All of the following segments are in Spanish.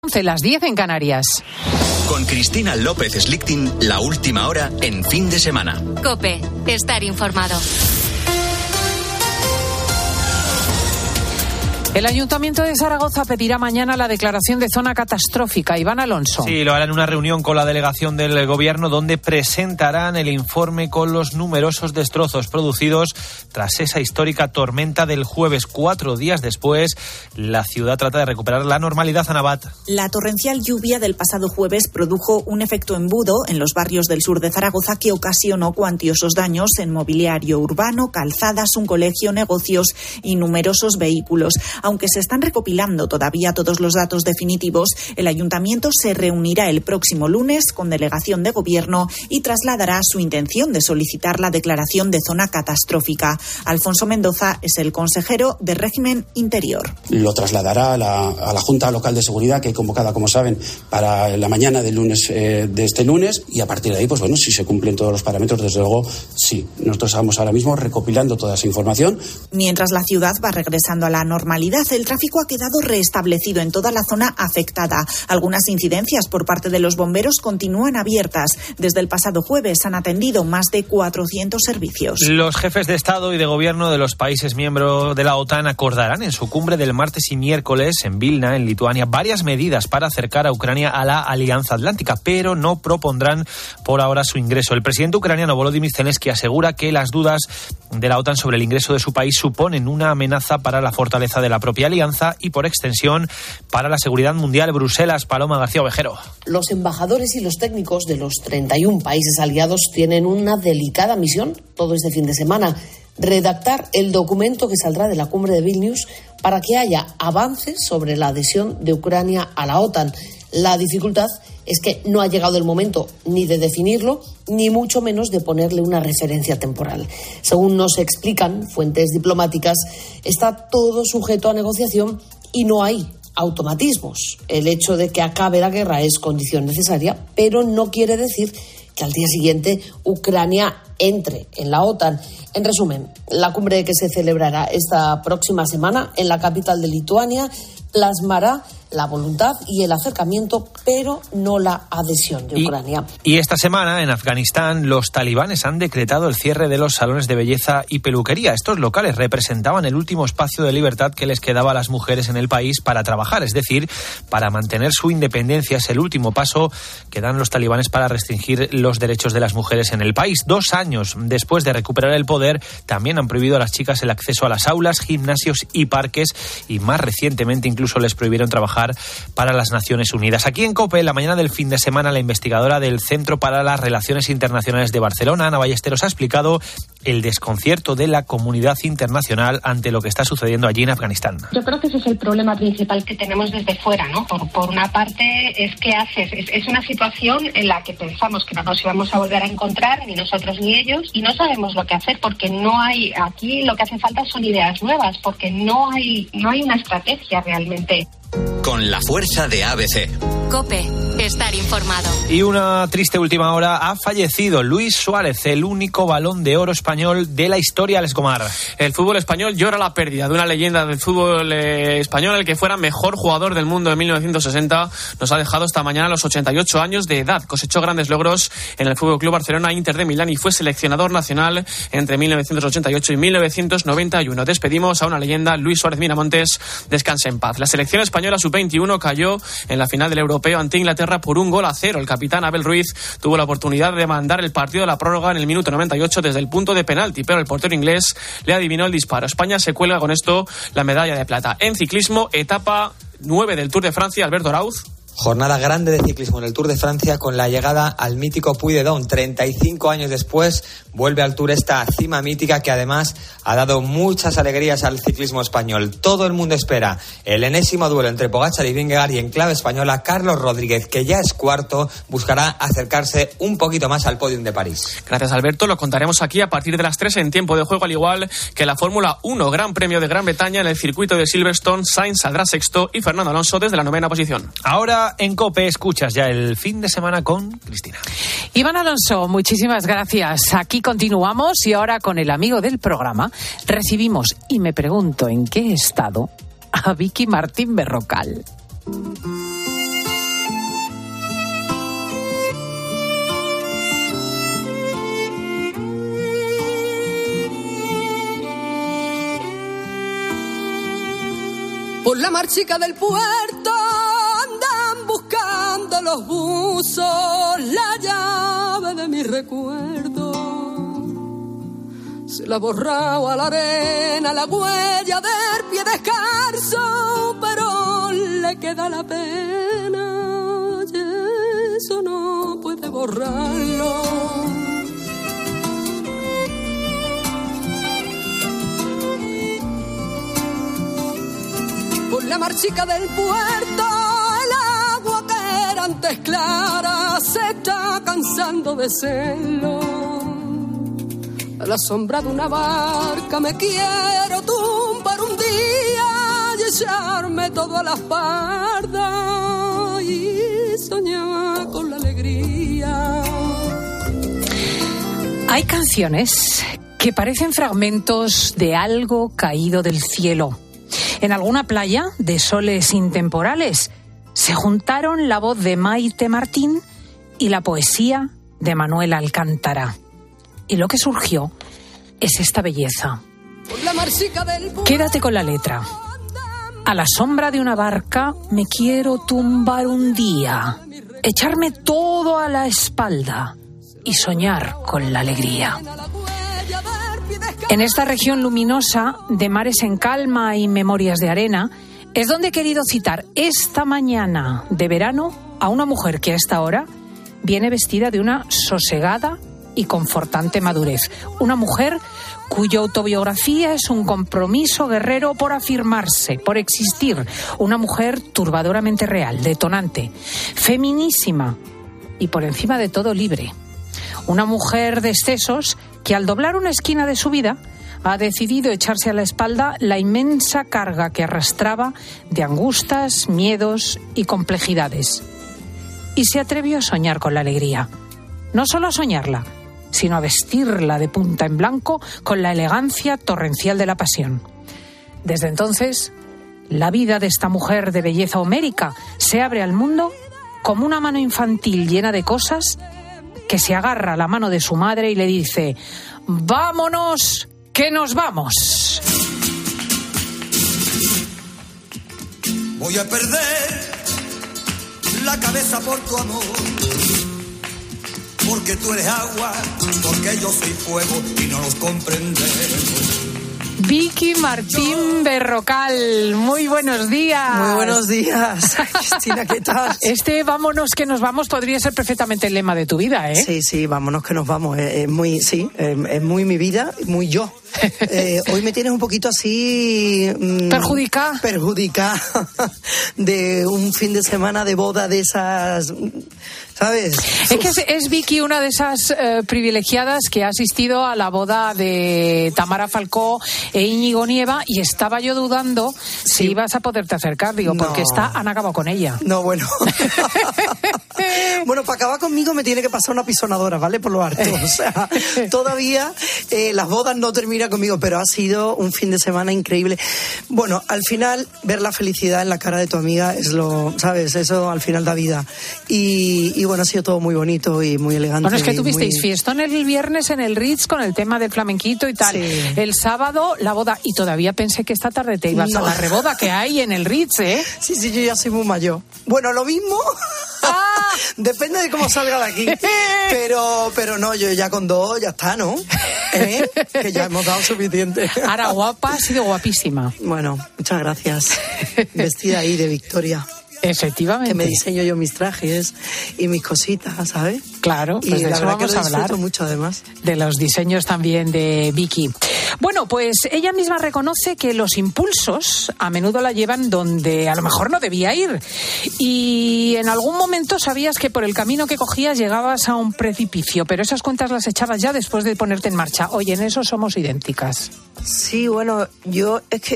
Las 10 en Canarias. Con Cristina López Slichting, la última hora en fin de semana. COPE, estar informado. El Ayuntamiento de Zaragoza pedirá mañana la declaración de zona catastrófica. Iván Alonso. Sí, lo hará en una reunión con la delegación del Gobierno donde presentarán el informe con los numerosos destrozos producidos tras esa histórica tormenta del jueves. 4 días después, la ciudad trata de recuperar la normalidad. Anabat. La torrencial lluvia del pasado jueves produjo un efecto embudo en los barrios del sur de Zaragoza que ocasionó cuantiosos daños en mobiliario urbano, calzadas, un colegio, negocios y numerosos vehículos. Aunque se están recopilando todavía todos los datos definitivos, el Ayuntamiento se reunirá el próximo lunes con delegación de Gobierno y trasladará su intención de solicitar la declaración de zona catastrófica. Alfonso Mendoza es el consejero de Régimen Interior. Lo trasladará a la Junta Local de Seguridad, que hay convocada, como saben, para la mañana del lunes, de este lunes, y a partir de ahí, pues bueno, si se cumplen todos los parámetros, desde luego, sí. Nosotros estamos ahora mismo recopilando toda esa información. Mientras la ciudad va regresando a la normalidad, el tráfico ha quedado restablecido en toda la zona afectada. Algunas incidencias por parte de los bomberos continúan abiertas. Desde el pasado jueves han atendido más de 400 servicios. Los jefes de Estado y de Gobierno de los países miembros de la OTAN acordarán en su cumbre del martes y miércoles en Vilna, en Lituania, varias medidas para acercar a Ucrania a la Alianza Atlántica, pero no propondrán por ahora su ingreso. El presidente ucraniano Volodymyr Zelensky asegura que las dudas de la OTAN sobre el ingreso de su país suponen una amenaza para la fortaleza de la propia alianza y, por extensión, para la seguridad mundial. Bruselas, Paloma García Ovejero. Los embajadores y los técnicos de los 31 países aliados tienen una delicada misión todo este fin de semana: redactar el documento que saldrá de la cumbre de Vilnius para que haya avances sobre la adhesión de Ucrania a la OTAN. La dificultad es que no ha llegado el momento ni de definirlo, ni mucho menos de ponerle una referencia temporal. Según nos explican fuentes diplomáticas, está todo sujeto a negociación y no hay automatismos. El hecho de que acabe la guerra es condición necesaria, pero no quiere decir que al día siguiente Ucrania entre en la OTAN. En resumen, la cumbre que se celebrará esta próxima semana en la capital de Lituania plasmará la voluntad y el acercamiento, pero no la adhesión de Ucrania. Y esta semana en Afganistán los talibanes han decretado el cierre de los salones de belleza y peluquería. Estos locales representaban el último espacio de libertad que les quedaba a las mujeres en el país para trabajar, es decir, para mantener su independencia. Es el último paso que dan los talibanes para restringir los derechos de las mujeres en el país. 2 años después de recuperar el poder, también han prohibido a las chicas el acceso a las aulas, gimnasios y parques, y más recientemente incluso les prohibieron trabajar para las Naciones Unidas. Aquí en COPE, la mañana del fin de semana, la investigadora del Centro para las Relaciones Internacionales de Barcelona, Ana Ballesteros, ha explicado el desconcierto de la comunidad internacional ante lo que está sucediendo allí en Afganistán. Yo creo que ese es el problema principal que tenemos desde fuera, ¿no? Por una parte, ¿qué haces? Es una situación en la que pensamos que no nos íbamos a volver a encontrar, ni nosotros ni ellos, y no sabemos lo que hacer, porque no hay, aquí lo que hace falta son ideas nuevas, porque no hay una estrategia realmente. Con la fuerza de ABC. COPE, estar informado. Y una triste última hora: ha fallecido Luis Suárez, el único Balón de Oro español de la historia. Alex Gomar. El fútbol español llora la pérdida de una leyenda del fútbol español, el que fuera mejor jugador del mundo en 1960. Nos ha dejado esta mañana a los 88 años de edad. Cosechó grandes logros en el FC Barcelona, Inter de Milán y fue seleccionador nacional entre 1988 y 1991. Despedimos a una leyenda, Luis Suárez Miramontes, descanse en paz. La selección española sub-21 cayó en la final del Europeo ante Inglaterra por 1-0. El capitán Abel Ruiz tuvo la oportunidad de mandar el partido a la prórroga en el minuto 98 desde el punto de penalti, pero el portero inglés le adivinó el disparo. España se cuelga con esto la medalla de plata. En ciclismo, etapa 9 del Tour de Francia, Alberto Arauz. Jornada grande de ciclismo en el Tour de Francia con la llegada al mítico Puy de Dôme. 35 años después vuelve al Tour esta cima mítica que además ha dado muchas alegrías al ciclismo español. Todo el mundo espera el enésimo duelo entre Pogačar y Vingegaard, y en clave española Carlos Rodríguez, que ya es cuarto, buscará acercarse un poquito más al podium de París. Gracias, Alberto. Lo contaremos aquí a partir de las 3 en tiempo de juego, al igual que la Fórmula 1, Gran Premio de Gran Bretaña en el circuito de Silverstone. Sainz saldrá sexto y Fernando Alonso desde la 9ª posición. Ahora en COPE escuchas ya el fin de semana con Cristina. Iván Alonso, muchísimas gracias. Aquí continuamos y ahora con el amigo del programa recibimos, y me pregunto en qué estado, a Vicky Martín Berrocal. Por la marchica del puerto andan buscando los buzos la llave de mi recuerdo. Se la ha borrado a la arena la huella del pie descalzo, pero le queda la pena y eso no puede borrarlo. Por la marchica del puerto, el agua que era antes clara se está cansando de serlo. A la sombra de una barca me quiero tumbar un día y echarme todo a la espalda y soñar con la alegría. Hay canciones que parecen fragmentos de algo caído del cielo. En alguna playa de soles intemporales se juntaron la voz de Maite Martín y la poesía de Manuel Alcántara. Y lo que surgió es esta belleza. Quédate con la letra. A la sombra de una barca me quiero tumbar un día, echarme todo a la espalda y soñar con la alegría. En esta región luminosa de mares en calma y memorias de arena es donde he querido citar esta mañana de verano a una mujer que a esta hora viene vestida de una sosegada y confortante madurez. Una mujer cuya autobiografía es un compromiso guerrero por afirmarse, por existir. Una mujer turbadoramente real, detonante, feminísima y por encima de todo libre. Una mujer de excesos que al doblar una esquina de su vida ha decidido echarse a la espalda la inmensa carga que arrastraba de angustias, miedos y complejidades. Y se atrevió a soñar con la alegría. No solo a soñarla, sino a vestirla de punta en blanco con la elegancia torrencial de la pasión. Desde entonces, la vida de esta mujer de belleza homérica se abre al mundo como una mano infantil llena de cosas que se agarra a la mano de su madre y le dice: ¡vámonos, que nos vamos! Voy a perder la cabeza por tu amor, porque tú eres agua, porque yo soy fuego y no los comprendemos. Vicky Martín Berrocal, muy buenos días. Muy buenos días, Cristina, ¿qué tal? Vámonos que nos vamos podría ser perfectamente el lema de tu vida, ¿eh? Sí, vámonos que nos vamos, es muy mi vida, muy yo. Hoy me tienes un poquito así... Perjudicada de un fin de semana de boda de esas... ¿Sabes? Es que es Vicky una de esas privilegiadas que ha asistido a la boda de Tamara Falcó e Íñigo Nieva y estaba yo dudando si ibas a poderte acercar, porque han acabado con ella. No, bueno. Bueno, para acabar conmigo me tiene que pasar una pisonadora, ¿vale? Por lo harto. O sea, todavía las bodas no terminan conmigo, pero ha sido un fin de semana increíble. Bueno, al final, ver la felicidad en la cara de tu amiga es ¿sabes? Eso al final da vida. Y bueno, ha sido todo muy bonito y muy elegante. Bueno, es que tuvisteis fiestón el viernes en el Ritz con el tema del flamenquito y tal. Sí. El sábado, la boda. Y todavía pensé que esta tarde te ibas a la reboda que hay en el Ritz, ¿eh? Sí, yo ya soy muy mayor. Bueno, lo mismo... Depende de cómo salga de aquí. Pero no, yo ya con 2 ya está, ¿no? Que ya hemos dado suficiente. Ahora guapa, ha sido guapísima. Bueno, muchas gracias. Vestida ahí de Victoria. Efectivamente. Que me diseño yo mis trajes y mis cositas, ¿sabes? Claro, pues y de la eso vamos a hablar. Mucho, además. De los diseños también de Vicky. Bueno, pues ella misma reconoce que los impulsos a menudo la llevan donde a lo mejor no debía ir. Y en algún momento sabías que por el camino que cogías llegabas a un precipicio, pero esas cuentas las echabas ya después de ponerte en marcha. Oye, en eso somos idénticas. Sí, bueno, yo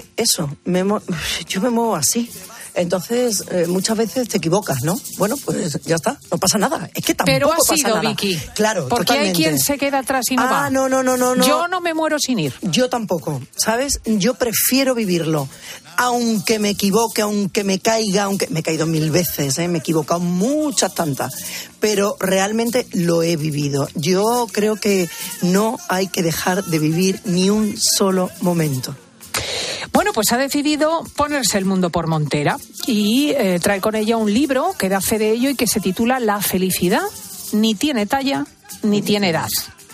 me muevo así. Entonces, muchas veces te equivocas, ¿no? Bueno, pues ya está, no pasa nada. Es que tampoco pero ha pasa sido, nada. Vicky. Claro, porque totalmente. Hay quien se queda atrás y no va. No. Yo no me muero sin ir. Yo tampoco, ¿sabes? Yo prefiero vivirlo. Aunque me equivoque, aunque me caiga, me he caído 1000 veces, me he equivocado muchas tantas, pero realmente lo he vivido. Yo creo que no hay que dejar de vivir ni un solo momento. Bueno, pues ha decidido ponerse el mundo por montera y trae con ella un libro que da fe de ello y que se titula La felicidad ni tiene talla ni tiene edad.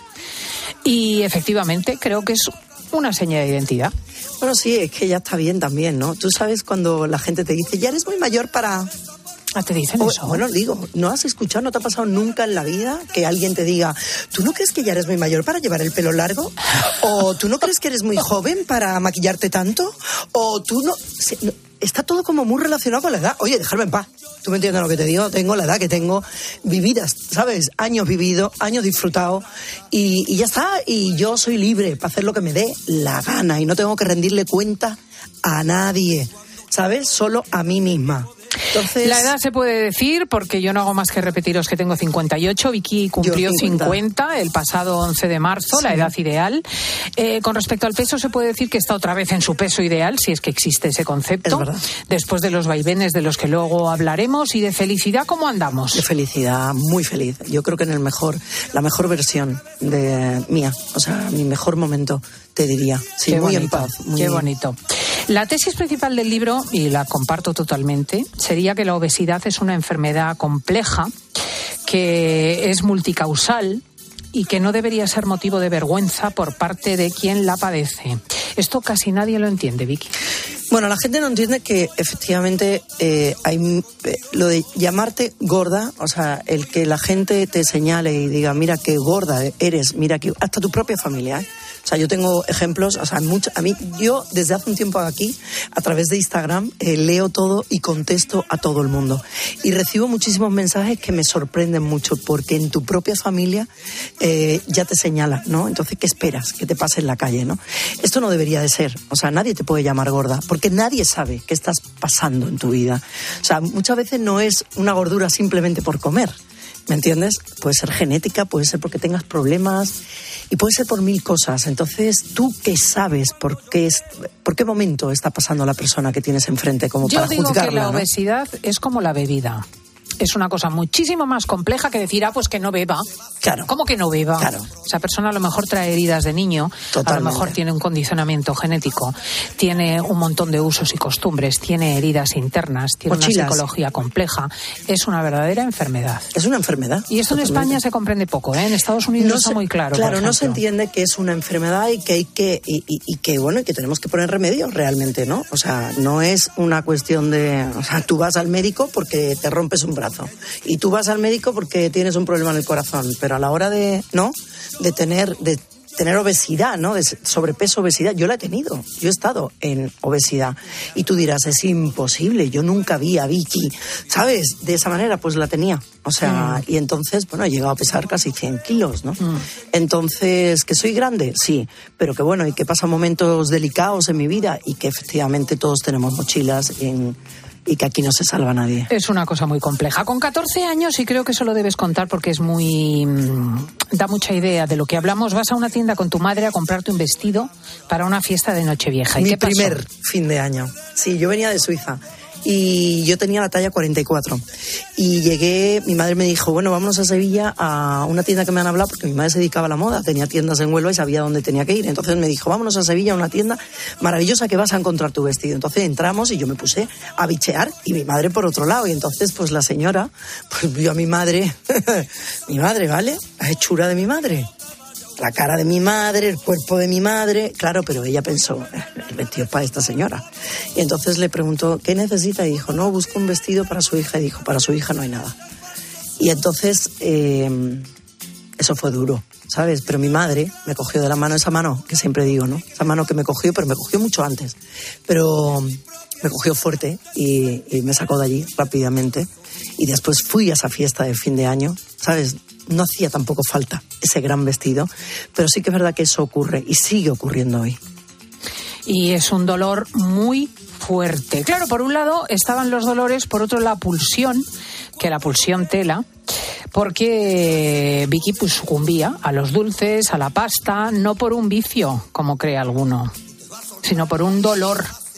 Y efectivamente creo que es una seña de identidad. Bueno, sí, es que ya está bien también, ¿no? Tú sabes cuando la gente te dice, ya eres muy mayor para... Ah, ¿te dicen eso? Bueno, digo, ¿no has escuchado, no te ha pasado nunca en la vida que alguien te diga, ¿tú no crees que ya eres muy mayor para llevar el pelo largo? ¿O tú no crees que eres muy joven para maquillarte tanto? ¿O tú no...? Está todo como muy relacionado con la edad. Oye, dejarme en paz. ¿Tú me entiendes lo que te digo? Tengo la edad que tengo, vividas, ¿sabes? Años vividos, años disfrutados y ya está. Y yo soy libre para hacer lo que me dé la gana y no tengo que rendirle cuenta a nadie, ¿sabes? Solo a mí misma. Entonces, la edad se puede decir porque yo no hago más que repetiros que tengo 58. Vicky cumplió 50 el pasado 11 de marzo, sí. La edad ideal. Con respecto al peso se puede decir que está otra vez en su peso ideal, si es que existe ese concepto. Es verdad. Después de los vaivenes de los que luego hablaremos. Y de felicidad, ¿cómo andamos? De felicidad, muy feliz. Yo creo que en la mejor versión de mía, o sea, mi mejor momento, te diría. Sí, muy en paz. Qué bonito. La tesis principal del libro, y la comparto totalmente, sería que la obesidad es una enfermedad compleja, que es multicausal y que no debería ser motivo de vergüenza por parte de quien la padece. Esto casi nadie lo entiende, Vicky. Bueno, la gente no entiende que efectivamente hay lo de llamarte gorda, o sea, el que la gente te señale y diga, mira qué gorda eres, mira que hasta tu propia familia, ¿eh? O sea, yo tengo ejemplos, o sea, yo desde hace un tiempo aquí, a través de Instagram, leo todo y contesto a todo el mundo. Y recibo muchísimos mensajes que me sorprenden mucho, porque en tu propia familia ya te señalan, ¿no? Entonces, ¿qué esperas? Que te pase en la calle, ¿no? Esto no debería de ser, o sea, nadie te puede llamar gorda, porque nadie sabe qué estás pasando en tu vida. O sea, muchas veces no es una gordura simplemente por comer, ¿me entiendes? Puede ser genética, puede ser porque tengas problemas y puede ser por 1000 cosas. Entonces, ¿tú qué sabes por qué momento está pasando la persona que tienes enfrente como para juzgarla? Yo digo que la ¿no? obesidad es como la bebida. Es una cosa muchísimo más compleja que decir, pues que no beba. Claro. ¿Cómo que no beba? Claro. Esa persona a lo mejor trae heridas de niño, Totalmente. A lo mejor tiene un condicionamiento genético, tiene un montón de usos y costumbres, tiene heridas internas, tiene Mochilas. Una psicología compleja. Es una verdadera enfermedad. Es una enfermedad. Y esto en España se comprende poco, ¿eh? En Estados Unidos no está muy claro. Claro, no se entiende que es una enfermedad y que hay que y que tenemos que poner remedio realmente, ¿no? O sea, no es una cuestión de, o sea, tú vas al médico porque te rompes un brazo y tú vas al médico porque tienes un problema en el corazón, pero a la hora de tener obesidad, ¿no? De sobrepeso, obesidad, yo la he tenido, yo he estado en obesidad. Y tú dirás, es imposible, yo nunca vi a Vicky, ¿sabes? De esa manera, pues la tenía. O sea, y entonces, bueno, he llegado a pesar casi 100 kilos, ¿no? Entonces, ¿que soy grande? Sí, pero que bueno, y que pasan momentos delicados en mi vida y que efectivamente todos tenemos mochilas y que aquí no se salva nadie. Es una cosa muy compleja. Con 14 años, y creo que eso lo debes contar porque es da mucha idea de lo que hablamos, vas a una tienda con tu madre a comprarte un vestido para una fiesta de Nochevieja. ¿Y Mi qué pasó? primer fin de año. Sí, yo venía de Suiza y yo tenía la talla 44. Y llegué, mi madre me dijo, bueno, vámonos a Sevilla a una tienda que me han hablado, porque mi madre se dedicaba a la moda, tenía tiendas en Huelva y sabía dónde tenía que ir. Entonces me dijo, vámonos a Sevilla a una tienda maravillosa que vas a encontrar tu vestido. Entonces entramos y yo me puse a bichear y mi madre por otro lado. Y entonces pues la señora pues vio a mi madre, mi madre, ¿vale? La hechura de mi madre. La cara de mi madre, el cuerpo de mi madre, claro, pero ella pensó, el vestido es para esta señora. Y entonces le preguntó, ¿qué necesita? Y dijo, no, busco un vestido para su hija. Y dijo, para su hija no hay nada. Y entonces, eso fue duro, ¿sabes? Pero mi madre me cogió de la mano, esa mano que siempre digo, ¿no? Esa mano que me cogió, pero me cogió mucho antes. Pero me cogió fuerte y me sacó de allí rápidamente. Y después fui a esa fiesta de fin de año, ¿sabes? No hacía tampoco falta ese gran vestido, pero sí que es verdad que eso ocurre y sigue ocurriendo hoy. Y es un dolor muy fuerte. Claro, por un lado estaban los dolores, por otro la pulsión, que la pulsión tela, porque Vicky pues sucumbía a los dulces, a la pasta, no por un vicio, como cree alguno, sino por un dolor.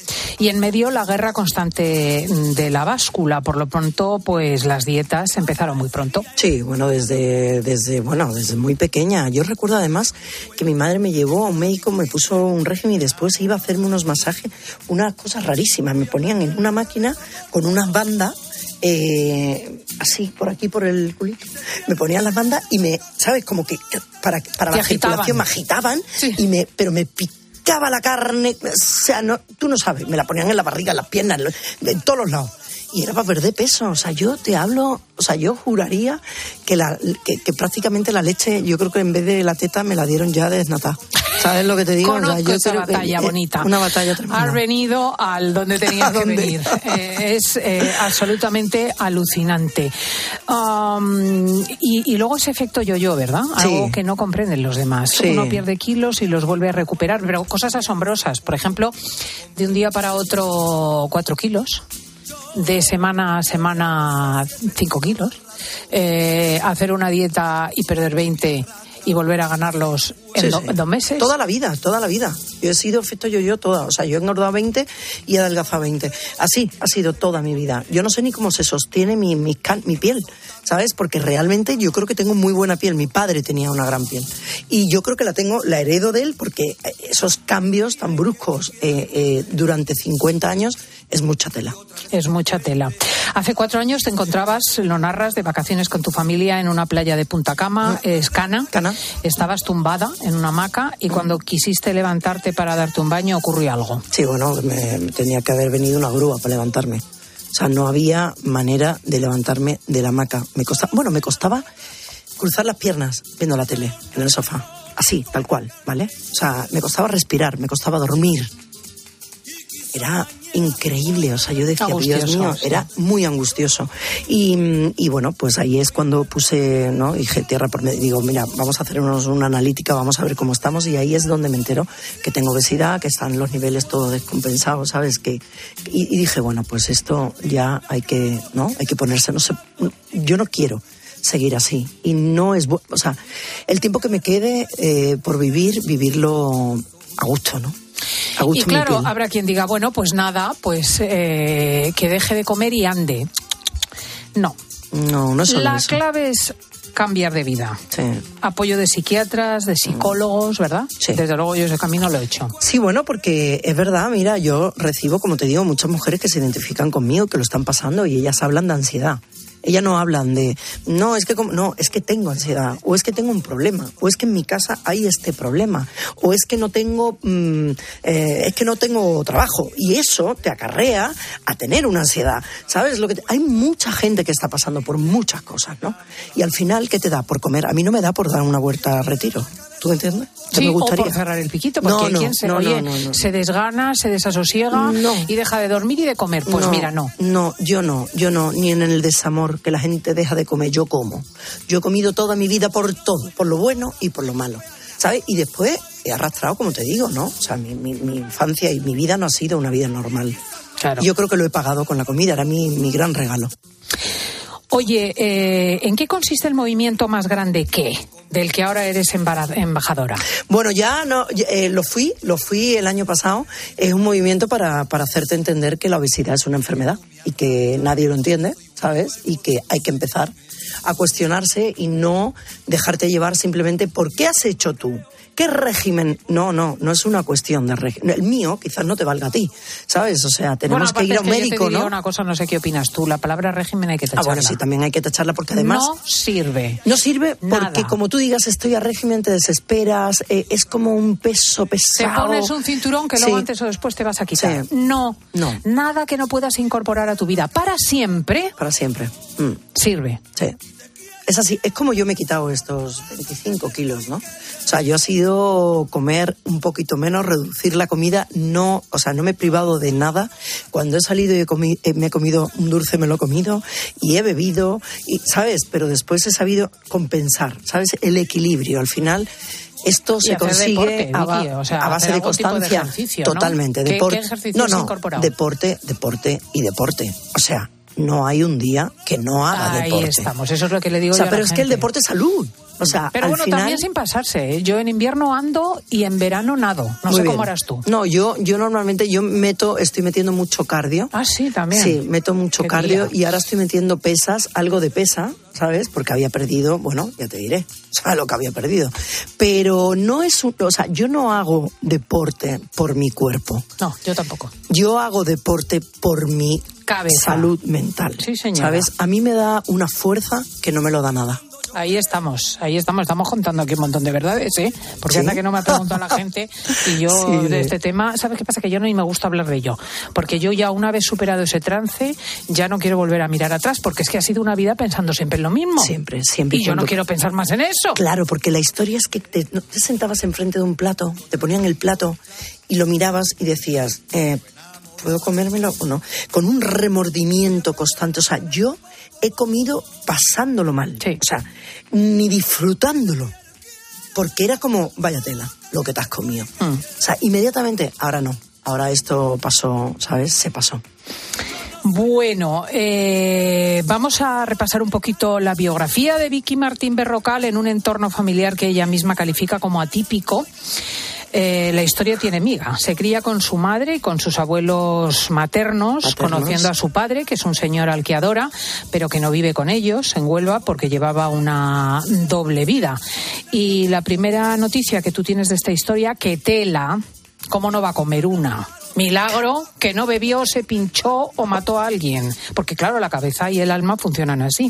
Y en medio la guerra constante de la báscula. Por lo pronto, pues las dietas empezaron muy pronto. Sí, bueno, desde muy pequeña. Yo recuerdo además que mi madre me llevó a un médico, me puso un régimen y después iba a hacerme unos masajes, unas cosas rarísimas. Me ponían en una máquina con unas bandas, así por aquí, por el culito. Me ponían las bandas y ¿sabes? Como que para la circulación me agitaban, sí. Pero me picaba la carne, o sea, tú no sabes, me la ponían en la barriga, en las piernas, en todos los lados. Y era para perder peso, o sea, yo juraría que prácticamente la leche, yo creo que en vez de la teta me la dieron ya desnatada. ¿Sabes lo que te digo? Conozco yo esa batalla bonita. Una batalla tremenda. Has venido al donde tenías que venir. Es absolutamente alucinante. Y luego ese efecto yo-yo, ¿verdad? Algo que no comprenden los demás. Sí. Uno pierde kilos y los vuelve a recuperar, pero cosas asombrosas. Por ejemplo, de un día para otro 4 kilos. De semana a semana 5 kilos, hacer una dieta y perder 20 y volver a ganarlos en 2 meses. Toda la vida. Yo he sido efecto yo toda. O sea, yo he engordado 20 y he adelgazado 20. Así ha sido toda mi vida. Yo no sé ni cómo se sostiene mi piel, ¿sabes? Porque realmente yo creo que tengo muy buena piel. Mi padre tenía una gran piel. Y yo creo que la heredo de él porque esos cambios tan bruscos durante 50 años es mucha tela. Es mucha tela. Hace 4 años te encontrabas, lo narras, de vacaciones con tu familia en una playa de Punta Cana, Cana. Estabas tumbada en una hamaca y cuando quisiste levantarte para darte un baño ocurrió algo. Sí, bueno, me tenía que haber venido una grúa para levantarme. O sea, no había manera de levantarme de la hamaca. Me costaba cruzar las piernas viendo la tele en el sofá. Así, tal cual, ¿vale? O sea, me costaba respirar, me costaba dormir. Era increíble, o sea, yo decía, Dios mío, sí. Era muy angustioso. Y bueno, pues ahí es cuando puse, ¿no? Dije tierra por medio, digo, mira, vamos a hacernos una analítica, vamos a ver cómo estamos, y ahí es donde me entero que tengo obesidad, que están los niveles todo descompensados, ¿sabes? Y dije, bueno, pues esto ya hay que ponerse, no sé, yo no quiero seguir así, y no es, o sea, el tiempo que me quede por vivirlo a gusto, ¿no? Y claro, habrá quien diga, bueno, pues nada, pues que deje de comer y ande. No es solo La eso. Clave es cambiar de vida. Sí. Apoyo de psiquiatras, de psicólogos, ¿verdad? Sí. Desde luego yo ese camino lo he hecho. Sí, bueno, porque es verdad, mira, yo recibo, como te digo, muchas mujeres que se identifican conmigo, que lo están pasando y ellas hablan de ansiedad. Ellas no hablan de, es que tengo ansiedad, o es que tengo un problema, o es que en mi casa hay este problema, o es que no tengo trabajo, y eso te acarrea a tener una ansiedad, ¿sabes? Hay mucha gente que está pasando por muchas cosas, ¿no? Y al final, ¿qué te da por comer? A mí no me da por dar una vuelta a retiro. ¿Tú entiendes? Sí, me gustaría. O por cerrar el piquito, porque hay quien se desgana, se desasosiega y deja de dormir y de comer. Pues mira, no. No, yo no, ni en el desamor, que la gente deja de comer, yo como. Yo he comido toda mi vida por todo, por lo bueno y por lo malo, ¿sabes? Y después he arrastrado, como te digo, ¿no? O sea, mi infancia y mi vida no ha sido una vida normal. Claro. Yo creo que lo he pagado con la comida, era mi gran regalo. Oye, ¿en qué consiste el movimiento más grande del que ahora eres embajadora? Bueno, lo fui el año pasado. Es un movimiento para hacerte entender que la obesidad es una enfermedad y que nadie lo entiende, ¿sabes? Y que hay que empezar a cuestionarse y no dejarte llevar simplemente por qué has hecho tú. ¿Qué régimen? No es una cuestión de régimen. El mío quizás no te valga a ti, ¿sabes? O sea, tenemos que ir a un médico, yo te diría ¿no? una cosa, no sé qué opinas tú. La palabra régimen hay que tacharla. Bueno, sí, también hay que tacharla porque además... No sirve. No sirve porque nada. Como tú digas, estoy a régimen, te desesperas, es como un peso pesado. Te pones un cinturón que luego antes o después te vas a quitar. Sí. No. Nada que no puedas incorporar a tu vida. Para siempre. Sirve. Sí. Es así, es como yo me he quitado estos 25 kilos, ¿no? O sea, yo he sido comer un poquito menos, reducir la comida, no me he privado de nada. Cuando he salido y me he comido un dulce, me lo he comido, y he bebido, y ¿sabes? Pero después he sabido compensar, ¿sabes? El equilibrio, al final... Esto se consigue a base de constancia. De ejercicio, totalmente. ¿no? ¿Qué ejercicio has incorporado? Deporte. O sea, no hay un día que no haga deporte. Ahí estamos, eso es lo que le digo yo a la pero es gente. que el deporte es salud. O sea, pero al bueno, final... también sin pasarse, ¿eh? Yo en invierno ando y en verano nado. No Muy sé bien. cómo harás tú. No, yo normalmente estoy metiendo mucho cardio. Ah, sí, también. Sí, meto mucho Qué cardio día. y ahora estoy metiendo pesas, algo de pesa, ¿sabes? Porque había perdido, bueno, ya te diré, o sea, lo que había perdido. Pero no es o sea, yo no hago deporte por mi cuerpo. No, yo tampoco. Yo hago deporte por mi Cabeza. salud mental. Sí, señora. ¿Sabes? A mí me da una fuerza que no me lo da nada. Ahí estamos, estamos contando aquí un montón de verdades, ¿eh? Porque ¿Sí? anda que no me ha preguntado la gente y yo Sí. de este tema, ¿sabes qué pasa? Que yo no me gusta hablar de ello, porque yo ya una vez superado ese trance, ya no quiero volver a mirar atrás, porque es que ha sido una vida pensando siempre en lo mismo. Siempre. Y yo no quiero pensar más en eso. Claro, porque la historia es que te sentabas enfrente de un plato, te ponían el plato y lo mirabas y decías, ¿puedo comérmelo o no? Con un remordimiento constante. O sea, yo he comido pasándolo mal. Sí. O sea, ni disfrutándolo. Porque era como, vaya tela, lo que te has comido. O sea, inmediatamente, ahora no. Ahora esto pasó, ¿sabes? Se pasó. Bueno, vamos a repasar un poquito la biografía de Vicky Martín Berrocal en un entorno familiar que ella misma califica como atípico. La historia tiene miga. Se cría con su madre y con sus abuelos maternos, conociendo a su padre, que es un señor al que adora, pero que no vive con ellos en Huelva porque llevaba una doble vida. Y la primera noticia que tú tienes de esta historia, que tela, ¿cómo no va a comer una? Milagro que no bebió, se pinchó o mató a alguien. Porque claro, la cabeza y el alma funcionan así.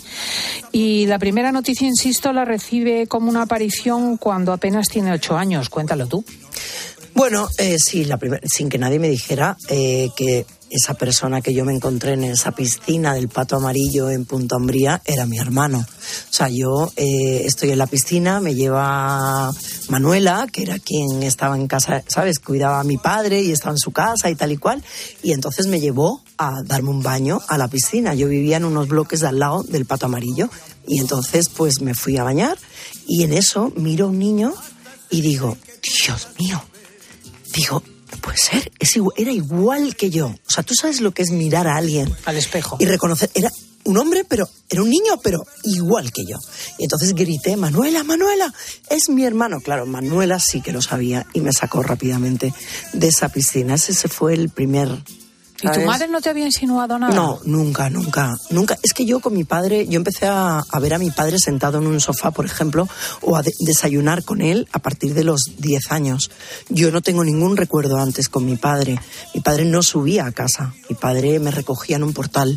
Y la primera noticia, insisto, la recibe como una aparición cuando apenas tiene 8 años. Cuéntalo tú. Bueno, sí, sin que nadie me dijera que esa persona que yo me encontré en esa piscina del Pato Amarillo en Punta Umbría era mi hermano. O sea, yo estoy en la piscina, me lleva Manuela, que era quien estaba en casa, ¿sabes? Cuidaba a mi padre y estaba en su casa y tal y cual. Y entonces me llevó a darme un baño a la piscina. Yo vivía en unos bloques de al lado del Pato Amarillo. Y entonces pues me fui a bañar y en eso miro a un niño y digo, Dios mío. Digo, no puede ser, era igual que yo. O sea, tú sabes lo que es mirar a alguien al espejo y reconocer, era un hombre, pero era un niño, pero igual que yo. Y entonces grité, Manuela, es mi hermano. Claro, Manuela sí que lo sabía y me sacó rápidamente de esa piscina. Ese fue el primer... ¿sabes? ¿Y tu madre no te había insinuado nada? No, nunca. Es que yo con mi padre, yo empecé a ver a mi padre sentado en un sofá, por ejemplo, o a desayunar con él a partir de los 10 años. Yo no tengo ningún recuerdo antes con mi padre. Mi padre no subía a casa. Mi padre me recogía en un portal.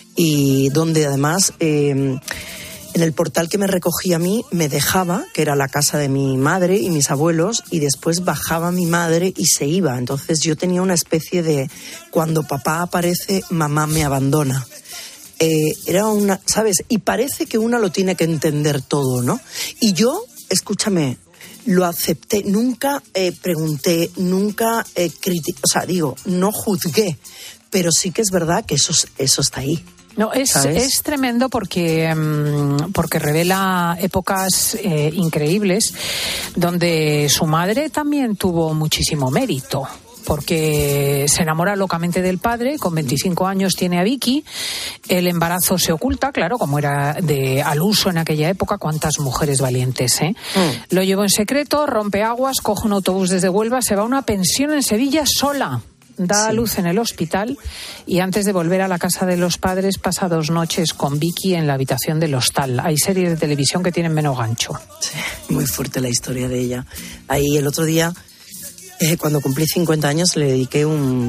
Y donde además... en el portal que me recogía a mí, me dejaba, que era la casa de mi madre y mis abuelos, y después bajaba mi madre y se iba. Entonces yo tenía una especie de, cuando papá aparece, mamá me abandona. Era una, ¿sabes? Y parece que una lo tiene que entender todo, ¿no? Y yo, escúchame, lo acepté, nunca pregunté, nunca critiqué, o sea, digo, no juzgué, pero sí que es verdad que eso está ahí. No, es tremendo porque revela épocas increíbles donde su madre también tuvo muchísimo mérito. Porque se enamora locamente del padre, con 25 años tiene a Vicky, el embarazo se oculta, claro, como era al uso en aquella época, cuántas mujeres valientes, ¿eh? Lo llevó en secreto, rompe aguas, coge un autobús desde Huelva, se va a una pensión en Sevilla sola. Da a luz en el hospital y antes de volver a la casa de los padres pasa 2 noches con Vicky en la habitación del hostal. Hay series de televisión que tienen menos gancho. Sí, muy fuerte la historia de ella. Ahí el otro día, cuando cumplí 50 años, le dediqué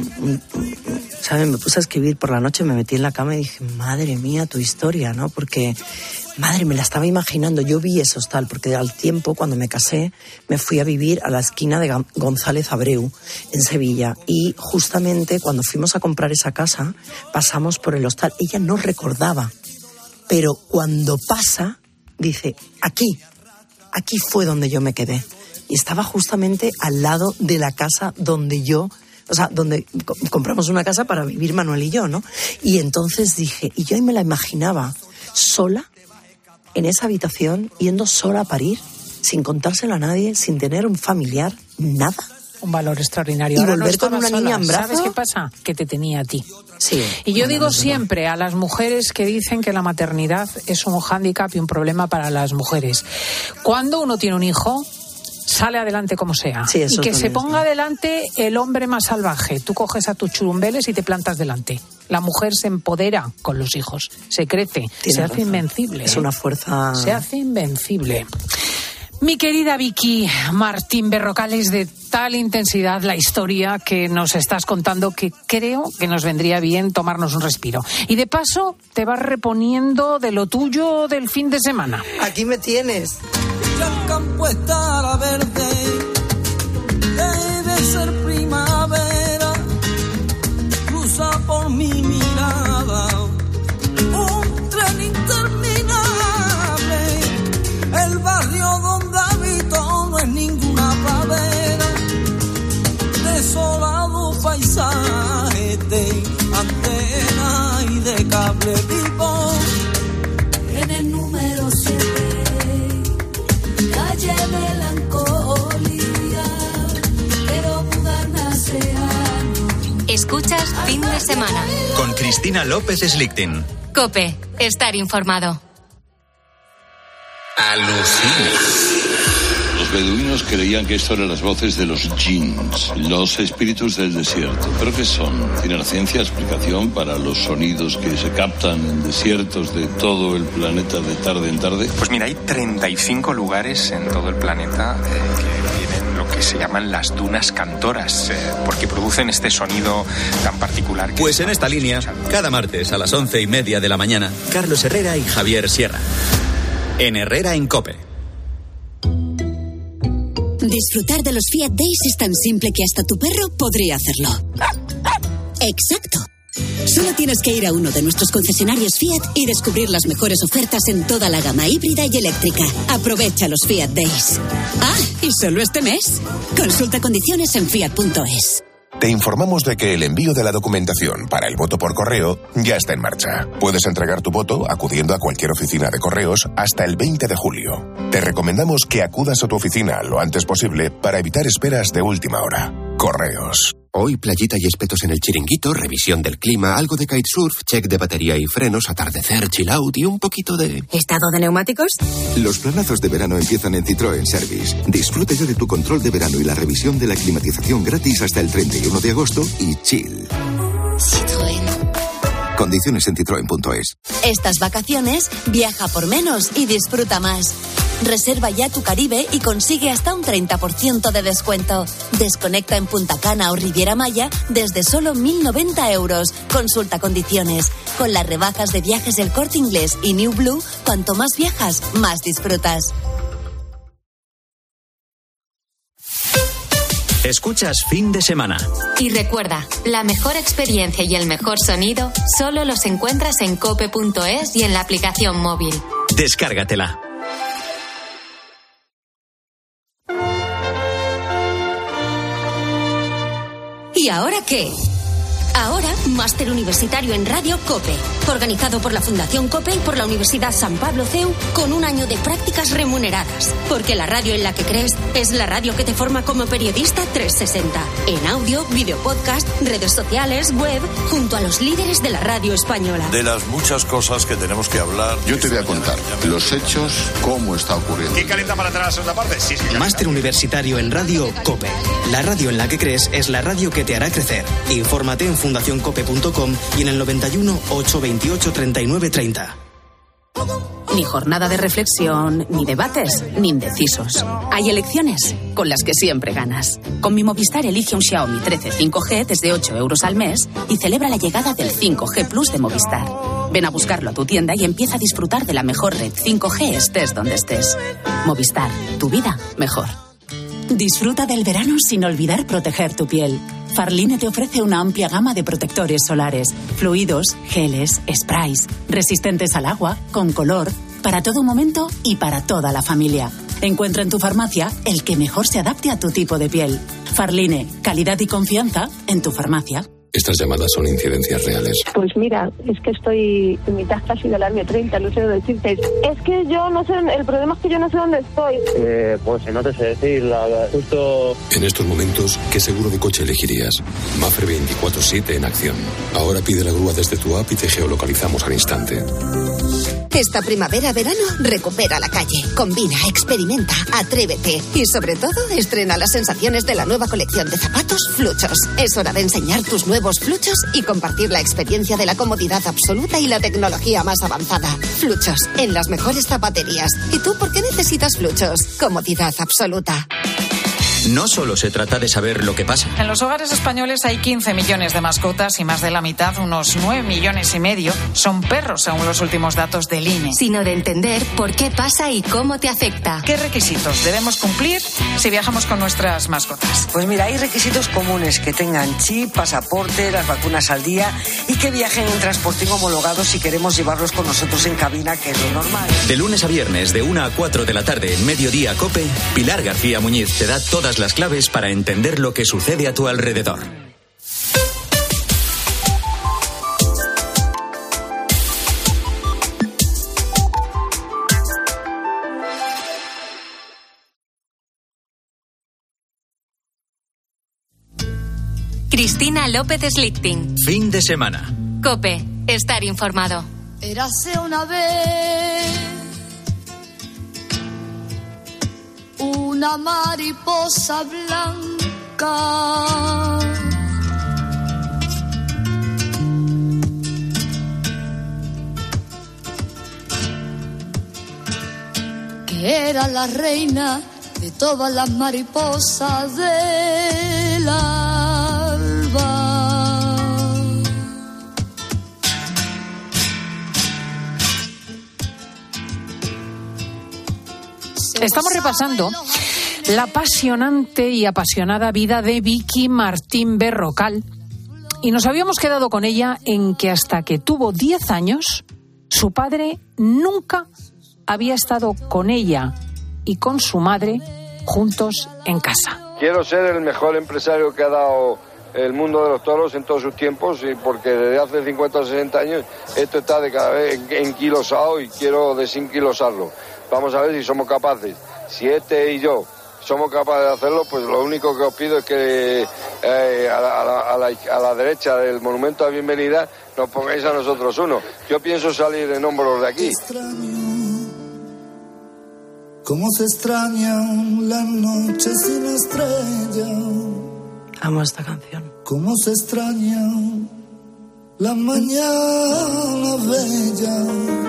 ¿sabes? Me puse a escribir por la noche, me metí en la cama y dije, madre mía, tu historia, ¿no? Porque, madre, me la estaba imaginando. Yo vi ese hostal, porque al tiempo, cuando me casé, me fui a vivir a la esquina de González Abreu, en Sevilla. Y justamente cuando fuimos a comprar esa casa, pasamos por el hostal. Ella no recordaba, pero cuando pasa, dice, aquí fue donde yo me quedé. Y estaba justamente al lado de la casa donde donde compramos una casa para vivir Manuel y yo, ¿no? Y entonces dije, y yo ahí me la imaginaba sola, en esa habitación, yendo sola a parir, sin contárselo a nadie, sin tener un familiar, nada. un valor extraordinario. Y Ahora volver no con una estaba niña sola. en brazos. ¿Sabes qué pasa? Que te tenía a ti. Sí. Y yo digo siempre a las mujeres que dicen que la maternidad es un hándicap y un problema para las mujeres. Cuando uno tiene un hijo, sale adelante como sea. Sí, y que también, se ponga adelante el hombre más salvaje. Tú coges a tus churumbeles y te plantas delante. La mujer se empodera con los hijos, se crece, se hace invencible. Es una fuerza... Se hace invencible. Mi querida Vicky Martín Berrocal, es de tal intensidad la historia que nos estás contando que creo que nos vendría bien tomarnos un respiro. Y de paso te vas reponiendo de lo tuyo del fin de semana. Aquí me tienes. Ya el campo estará verde, debe ser primavera, cruza por mi mirada un tren interminable, el barrio donde habito no es ninguna pradera, desolado paisaje de antena y de cable vivo, en el número 7. Calle melancolía, pero mudar nace año. Escuchas Fin de Semana. Con Cristina López Slichting. COPE. Estar informado. Alucina. Los beduinos creían que esto eran las voces de los jinns, los espíritus del desierto. ¿Pero qué son? ¿Tiene la ciencia explicación para los sonidos que se captan en desiertos de todo el planeta de tarde en tarde? Pues mira, hay 35 lugares en todo el planeta que tienen lo que se llaman las dunas cantoras, porque producen este sonido tan particular. Pues en esta línea, cada martes a las 11:30 de la mañana, Carlos Herrera y Javier Sierra. En Herrera en COPE. Disfrutar de los Fiat Days es tan simple que hasta tu perro podría hacerlo. Exacto. Solo tienes que ir a uno de nuestros concesionarios Fiat y descubrir las mejores ofertas en toda la gama híbrida y eléctrica. Aprovecha los Fiat Days. Ah, y solo este mes. Consulta condiciones en fiat.es. Te informamos de que el envío de la documentación para el voto por correo ya está en marcha. Puedes entregar tu voto acudiendo a cualquier oficina de correos hasta el 20 de julio. Te recomendamos que acudas a tu oficina lo antes posible para evitar esperas de última hora. Correos. Hoy playita y espetos en el Chiringuito, revisión del clima, algo de kitesurf, check de batería y frenos, atardecer, chill out y un poquito de... ¿Estado de neumáticos? Los planazos de verano empiezan en Citroën Service. Disfruta ya de tu control de verano y la revisión de la climatización gratis hasta el 31 de agosto y chill. Citroën. Condiciones en citroen.es. Estas vacaciones, viaja por menos y disfruta más. Reserva ya tu Caribe y consigue hasta un 30% de descuento. Desconecta en Punta Cana o Riviera Maya desde solo 1.090 euros. Consulta condiciones. Con las rebajas de viajes del Corte Inglés y New Blue, cuanto más viajas, más disfrutas. Escuchas Fin de Semana. Y recuerda, la mejor experiencia y el mejor sonido solo los encuentras en cope.es y en la aplicación móvil. Descárgatela. ¿Y ahora qué? Ahora, máster universitario en Radio COPE, organizado por la Fundación COPE y por la Universidad San Pablo CEU, con un año de prácticas remuneradas. Porque la radio en la que crees es la radio que te forma como periodista 360. En audio, video podcast, redes sociales, web, junto a los líderes de la radio española. De las muchas cosas que tenemos que hablar. Yo te voy a contar los hechos, cómo está ocurriendo. ¿Quién calienta para entrar a la segunda parte? Sí, sí. Máster universitario en Radio COPE. La radio en la que crees es la radio que te hará crecer. Infórmate en fundacioncope.com y en el 91 828 39 30. Ni jornada de reflexión, ni debates, ni indecisos. Hay elecciones con las que siempre ganas. Con mi Movistar elige un Xiaomi 13 5G desde 8 euros al mes y celebra la llegada del 5G Plus de Movistar. Ven a buscarlo a tu tienda y empieza a disfrutar de la mejor red 5G estés donde estés. Movistar, tu vida mejor. Disfruta del verano sin olvidar proteger tu piel. Farline te ofrece una amplia gama de protectores solares, fluidos, geles, sprays, resistentes al agua, con color, para todo momento y para toda la familia. Encuentra en tu farmacia el que mejor se adapte a tu tipo de piel. Farline, calidad y confianza en tu farmacia. Estas llamadas son incidencias reales. Pues mira, es que estoy en mitad casi del año 30, no sé dónde decirte. Es que yo no sé, el problema es que yo no sé dónde estoy. Pues no te sé decir, justo... En estos momentos, ¿qué seguro de coche elegirías? Mapfre 24/7 en acción. Ahora pide la grúa desde tu app y te geolocalizamos al instante. Esta primavera-verano, recupera la calle. Combina, experimenta, atrévete. Y sobre todo, estrena las sensaciones de la nueva colección de zapatos Fluchos. Es hora de enseñar tus nuevos Fluchos y compartir la experiencia de la comodidad absoluta y la tecnología más avanzada. Fluchos, en las mejores zapaterías. ¿Y tú por qué necesitas Fluchos? Comodidad absoluta. No solo se trata de saber lo que pasa. En los hogares españoles hay 15 millones de mascotas y más de la mitad, unos 9,5 millones, son perros, según los últimos datos del INE. Sino de entender por qué pasa y cómo te afecta. ¿Qué requisitos debemos cumplir si viajamos con nuestras mascotas? Pues mira, hay requisitos comunes: que tengan chip, pasaporte, las vacunas al día y que viajen en transporte homologado si queremos llevarlos con nosotros en cabina, que es lo normal. De lunes a viernes, de 1 a 4 de la tarde, en Mediodía COPE, Pilar García Muñiz te da todas las claves para entender lo que sucede a tu alrededor. Cristina López Slichting. Fin de semana. COPE. Estar informado. Érase una vez una mariposa blanca que era la reina de todas las mariposas del alba. Estamos repasando la apasionante y apasionada vida de Vicky Martín Berrocal. Y nos habíamos quedado con ella en que hasta que tuvo 10 años, su padre nunca había estado con ella y con su madre juntos en casa. Quiero ser el mejor empresario que ha dado el mundo de los toros en todos sus tiempos, y porque desde hace 50 o 60 años esto está de cada vez enquilosado y quiero desenquilosarlo. Vamos a ver si somos capaces. Si y yo somos capaces de hacerlo, pues lo único que os pido es que a la derecha del monumento a bienvenida nos pongáis a nosotros uno. Yo pienso salir en hombros de aquí. Cómo se extrañan las noches sin estrellas. Amo esta canción. Cómo se extrañan las mañanas bellas.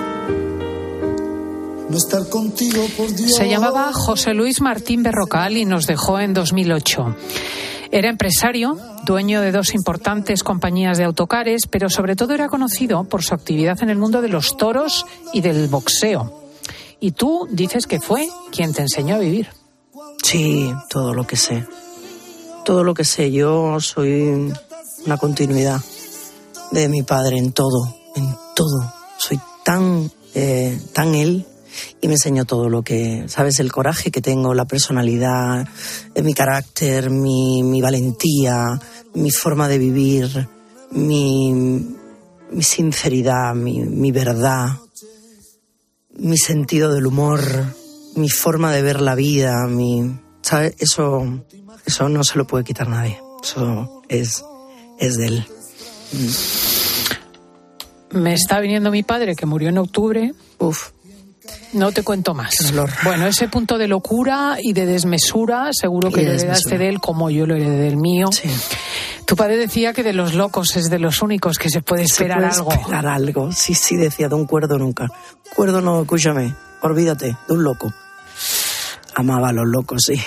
No estar contigo, por Dios. Se llamaba José Luis Martín Berrocal y nos dejó en 2008. Era empresario, dueño de 2 importantes compañías de autocares, pero sobre todo era conocido por su actividad en el mundo de los toros y del boxeo. Y tú dices que fue quien te enseñó a vivir. Sí, todo lo que sé. Todo lo que sé. Yo soy una continuidad de mi padre en todo, en todo. Soy tan él, y me enseñó todo lo que, ¿sabes? El coraje que tengo, la personalidad, mi carácter, mi valentía, mi forma de vivir, mi sinceridad, mi verdad, mi sentido del humor, mi forma de ver la vida, ¿sabes? Eso no se lo puede quitar nadie. Eso es de él. Me está viniendo mi padre, que murió en octubre. Uf. No te cuento más. Bueno, ese punto de locura y de desmesura, seguro que lo heredaste de él como yo lo heredé del mío. Sí. Tu padre decía que de los locos es de los únicos que se puede esperar algo. Esperar algo, sí, decía, de un cuerdo nunca. Cuerdo no, escúchame, olvídate, de un loco. Amaba a los locos, sí.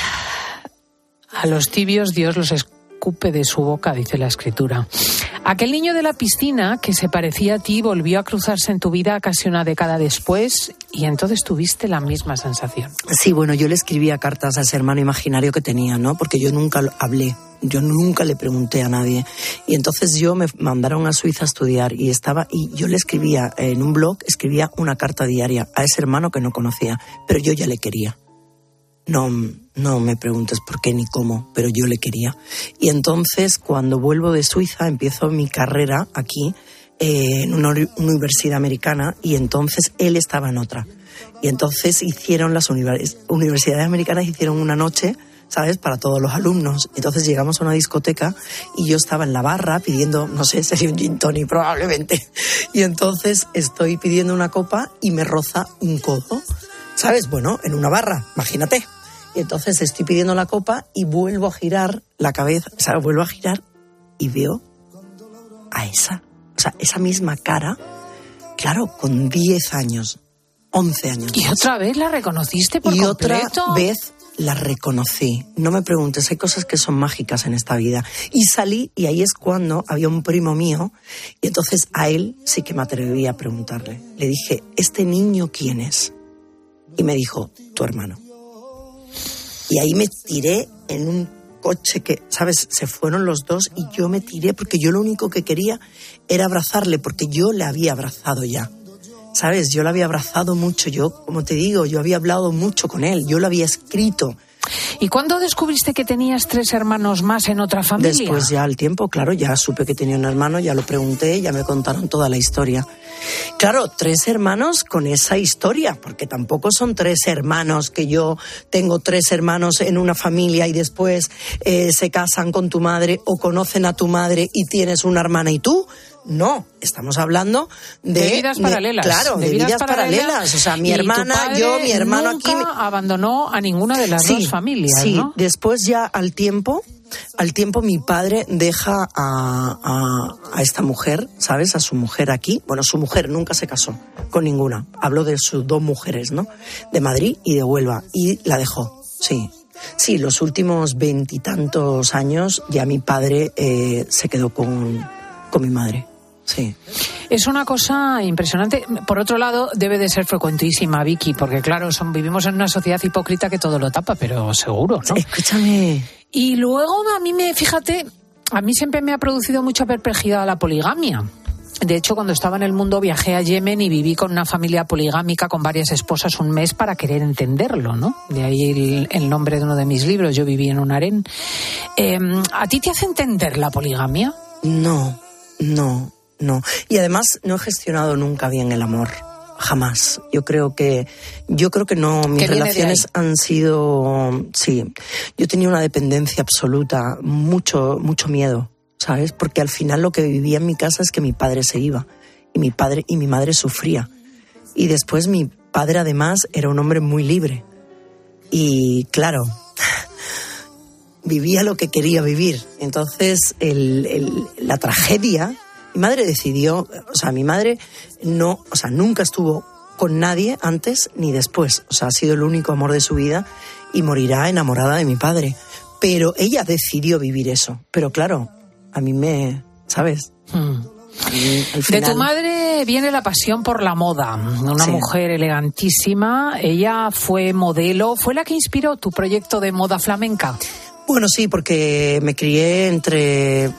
A los tibios Dios los escupe de su boca, dice la escritura. Aquel niño de la piscina que se parecía a ti volvió a cruzarse en tu vida casi una década después, y entonces tuviste la misma sensación. Sí, bueno, yo le escribía cartas a ese hermano imaginario que tenía, ¿no? Porque yo nunca hablé, yo nunca le pregunté a nadie. Y entonces me mandaron a Suiza a estudiar y yo le escribía en un blog, escribía una carta diaria a ese hermano que no conocía, pero yo ya le quería. No No me preguntes por qué ni cómo, pero yo le quería. Y entonces, cuando vuelvo de Suiza, empiezo mi carrera aquí en una universidad americana, y entonces él estaba en otra. Y entonces hicieron las universidades americanas hicieron una noche, ¿sabes?, para todos los alumnos. Entonces llegamos a una discoteca y yo estaba en la barra pidiendo, no sé, sería un gin tonic probablemente. Y entonces estoy pidiendo una copa y me roza un codo, ¿sabes? Bueno, en una barra, imagínate. Y entonces estoy pidiendo la copa y vuelvo a girar la cabeza, o sea, vuelvo a girar y veo a esa misma cara, claro, con 10 años, 11 años. ¿Y otra vez la reconociste por completo? Y otra vez la reconocí. No me preguntes, hay cosas que son mágicas en esta vida. Y salí, y ahí es cuando había un primo mío, y entonces a él sí que me atreví a preguntarle. Le dije, ¿este niño quién es? Y me dijo, tu hermano. Y ahí me tiré en un coche que, ¿sabes? Se fueron los dos y yo me tiré porque yo lo único que quería era abrazarle, porque yo le había abrazado ya. ¿Sabes? Yo lo había abrazado mucho, yo, como te digo, yo había hablado mucho con él, yo lo había escrito. ¿Y cuándo descubriste que tenías 3 hermanos más en otra familia? Después ya al tiempo, claro, ya supe que tenía un hermano, ya lo pregunté, ya me contaron toda la historia. Claro, 3 hermanos con esa historia, porque tampoco son 3 hermanos que yo tengo 3 hermanos en una familia y después se casan con tu madre o conocen a tu madre y tienes una hermana y tú. No, estamos hablando de vidas paralelas. Claro, de vidas paralelas. O sea, mi hermana, yo, mi hermano nunca aquí. Abandonó a ninguna de las dos familias, sí. ¿no? Después ya al tiempo mi padre deja a esta mujer, ¿sabes? A su mujer aquí. Bueno, su mujer nunca se casó con ninguna. Hablo de sus 2 mujeres, ¿no? De Madrid y de Huelva. Y la dejó, sí. Sí, los últimos 20 y tantos años ya mi padre se quedó con mi madre. Sí. Es una cosa impresionante. Por otro lado, debe de ser frecuentísima, Vicky, porque claro, vivimos en una sociedad hipócrita que todo lo tapa, pero seguro, ¿no? Escúchame. Y luego fíjate, a mí siempre me ha producido mucha perplejidad la poligamia. De hecho, cuando estaba en el mundo viajé a Yemen y viví con una familia poligámica con varias esposas un mes para querer entenderlo, ¿no? De ahí el nombre de uno de mis libros, Yo viví en un harén. ¿A ti te hace entender la poligamia? No. Y además no he gestionado nunca bien el amor. Jamás. Yo creo que no. Mis relaciones han sido. Sí. Yo tenía una dependencia absoluta, mucho miedo, ¿sabes? Porque al final lo que vivía en mi casa es que mi padre se iba. Y mi padre y mi madre sufría. Y después mi padre además era un hombre muy libre. Y claro, vivía lo que quería vivir. Entonces, la tragedia, mi madre decidió, mi madre nunca estuvo con nadie antes ni después. O sea, ha sido el único amor de su vida y morirá enamorada de mi padre. Pero ella decidió vivir eso. Pero claro, a mí ¿sabes? Al final... De tu madre viene la pasión por la moda, una mujer elegantísima. Ella fue modelo, ¿fue la que inspiró tu proyecto de moda flamenca? Bueno, sí, porque me crié entre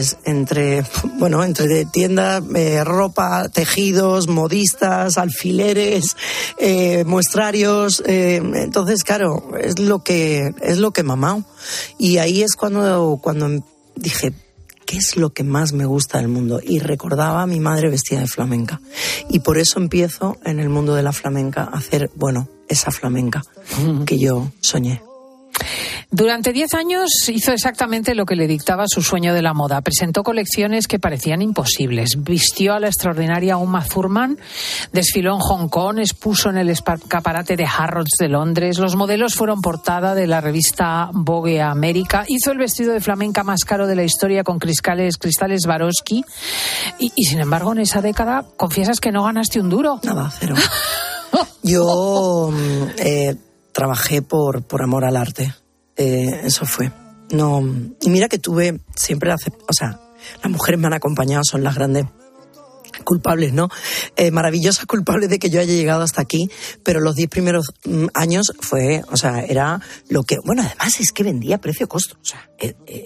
tiendas, ropa, tejidos, modistas, alfileres, muestrarios. Entonces, claro, es lo que he mamado. Y ahí es cuando dije, ¿qué es lo que más me gusta del mundo? Y recordaba a mi madre vestida de flamenca. Y por eso empiezo en el mundo de la flamenca a hacer, esa flamenca que yo soñé. Durante 10 años hizo exactamente lo que le dictaba su sueño de la moda. Presentó colecciones que parecían imposibles. Vistió a la extraordinaria Uma Thurman, desfiló en Hong Kong, expuso en el escaparate de Harrods de Londres. Los modelos fueron portada de la revista Vogue América. Hizo el vestido de flamenca más caro de la historia con cristales Swarovski. Y sin embargo, en esa década, confiesas que no ganaste un duro. Nada, 0. Yo trabajé por amor al arte. Eso fue. No, y mira que tuve siempre las mujeres me han acompañado, son las grandes culpables, ¿no? Maravillosas culpables de que yo haya llegado hasta aquí, pero los 10 primeros años era lo que, además es que vendía precio-costo.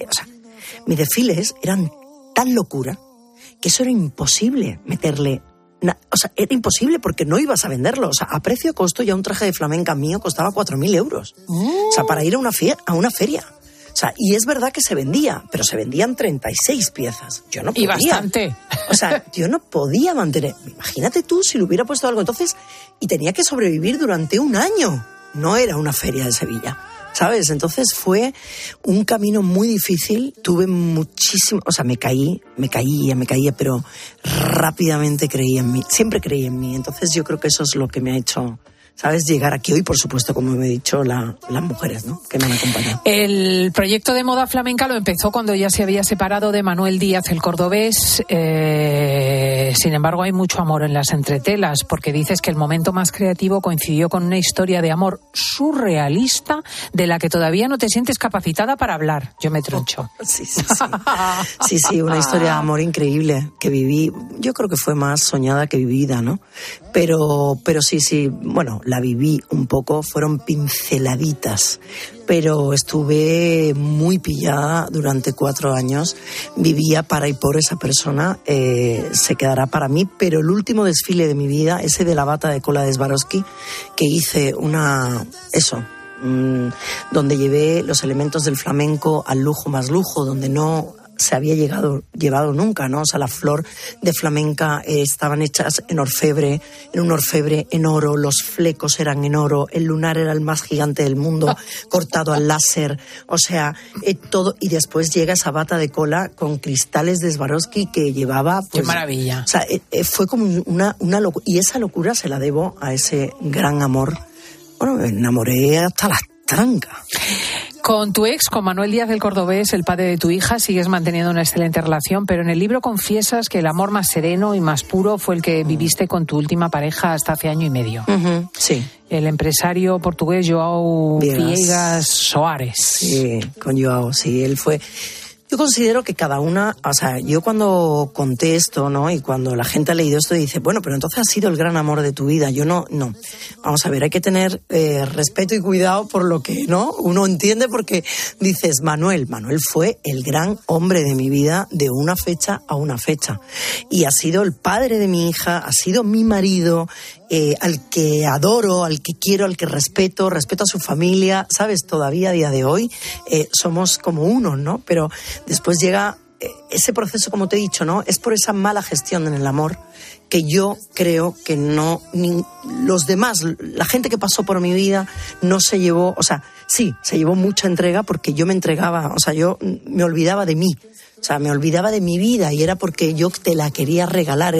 Mis desfiles eran tan locura que eso era imposible meterle o sea, era imposible porque no ibas a venderlo. O sea, a precio de costo ya un traje de flamenca mío costaba 4.000 euros. O sea, para ir a una feria. O sea, y es verdad que se vendía, pero se vendían 36 piezas. Yo no podía. Y bastante. O sea, yo no podía mantener. Imagínate tú si le hubiera puesto algo entonces, y tenía que sobrevivir durante un año. No era una feria de Sevilla, ¿sabes? Entonces fue un camino muy difícil. Tuve muchísimo, o sea, me caía, pero rápidamente creí en mí. Siempre creí en mí. Entonces yo creo que eso es lo que me ha hecho, ¿sabes?, llegar aquí hoy, por supuesto, como me he dicho, las mujeres, ¿no?, que me han acompañado. El proyecto de moda flamenca lo empezó cuando ya se había separado de Manuel Díaz, el cordobés. Sin embargo, hay mucho amor en las entretelas, porque dices que el momento más creativo coincidió con una historia de amor surrealista de la que todavía no te sientes capacitada para hablar. Yo me troncho. Sí. Sí, una historia de amor increíble que viví. Yo creo que fue más soñada que vivida, ¿no? Pero sí, bueno, la viví un poco, fueron pinceladitas, pero estuve muy pillada durante 4 años, vivía para y por esa persona, se quedará para mí, pero el último desfile de mi vida, ese de la bata de cola de Swarovski, que hice donde llevé los elementos del flamenco al lujo más lujo, donde no se había llevado nunca, ¿no? O sea, la flor de flamenca estaban hechas en orfebre, en un orfebre en oro, los flecos eran en oro, el lunar era el más gigante del mundo, cortado al láser, o sea, todo, y después llega esa bata de cola con cristales de Swarovski que llevaba, pues, ¡qué maravilla! O sea, fue como una locura, y esa locura se la debo a ese gran amor. Bueno, me enamoré hasta las trancas. Con tu ex, con Manuel Díaz del Cordobés, el padre de tu hija, sigues manteniendo una excelente relación, pero en el libro confiesas que el amor más sereno y más puro fue el que viviste con tu última pareja hasta hace 1 año y medio. Sí. El empresario portugués João Viegas Soares. Sí, con João, sí, él fue... Yo considero que cada una, o sea, yo cuando conté esto, ¿no?, y cuando la gente ha leído esto dice, bueno, pero entonces ha sido el gran amor de tu vida. Yo no. Vamos a ver, hay que tener respeto y cuidado por lo que, ¿no?, uno entiende, porque dices, Manuel fue el gran hombre de mi vida de una fecha a una fecha. Y ha sido el padre de mi hija, ha sido mi marido, al que adoro, al que quiero, al que respeto a su familia, ¿sabes? Todavía a día de hoy somos como uno, ¿no? Pero después llega ese proceso, como te he dicho, ¿no? Es por esa mala gestión en el amor que yo creo que los demás, la gente que pasó por mi vida no se llevó, o sea, sí, se llevó mucha entrega porque yo me entregaba, o sea, yo me olvidaba de mí. O sea, me olvidaba de mi vida y era porque yo te la quería regalar.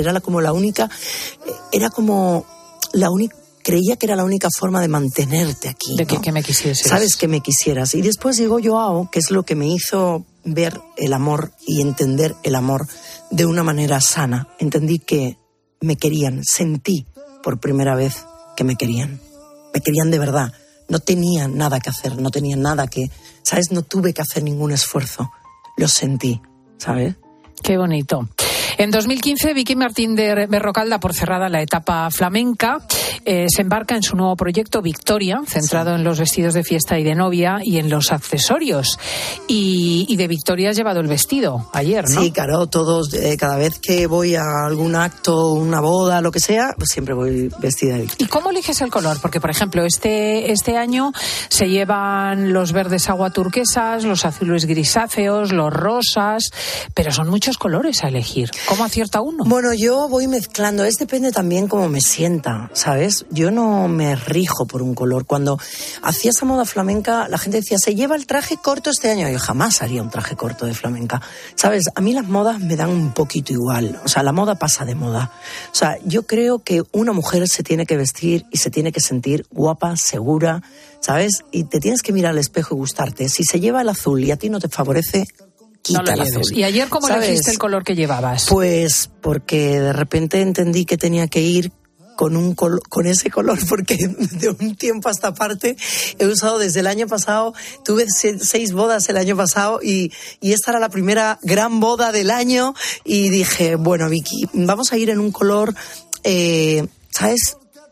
Creía que era la única forma de mantenerte aquí, de ¿no? que me quisieras. Sabes, que me quisieras. Y después llegó João, que es lo que me hizo ver el amor y entender el amor de una manera sana. Entendí que me querían, sentí por primera vez que me querían. Me querían de verdad. No tenía nada que hacer, no tenía nada que... ¿Sabes? No tuve que hacer ningún esfuerzo. Lo sentí, ¿sabes? Qué bonito. En 2015, Vicky Martín de Berrocal da por cerrada la etapa flamenca. Se embarca en su nuevo proyecto Victoria, centrado en los vestidos de fiesta y de novia y en los accesorios. Y de Victoria has llevado el vestido ayer, ¿no? Sí, claro, todos, cada vez que voy a algún acto, una boda, lo que sea, pues siempre voy vestida de Victoria. ¿Y cómo eliges el color? Porque, por ejemplo, este año se llevan los verdes agua turquesas, los azules grisáceos, los rosas, pero son muchos colores a elegir. ¿Cómo acierta uno? Bueno, yo voy mezclando, depende también cómo me sienta, ¿sabes? Yo no me rijo por un color. Cuando hacía esa moda flamenca, la gente decía, se lleva el traje corto este año. Yo jamás haría un traje corto de flamenca. ¿Sabes? A mí las modas me dan un poquito igual. O sea, la moda pasa de moda. O sea, yo creo que una mujer se tiene que vestir y se tiene que sentir guapa, segura, ¿sabes? Y te tienes que mirar al espejo y gustarte. Si se lleva el azul y a ti no te favorece, quita el azul. ¿Y ayer cómo elegiste el color que llevabas? Pues porque de repente entendí que tenía que ir con ese color, porque de un tiempo a esta parte he usado desde el año pasado, tuve 6 bodas el año pasado y esta era la primera gran boda del año y dije, bueno, Vicky, vamos a ir en un color, ¿sabes?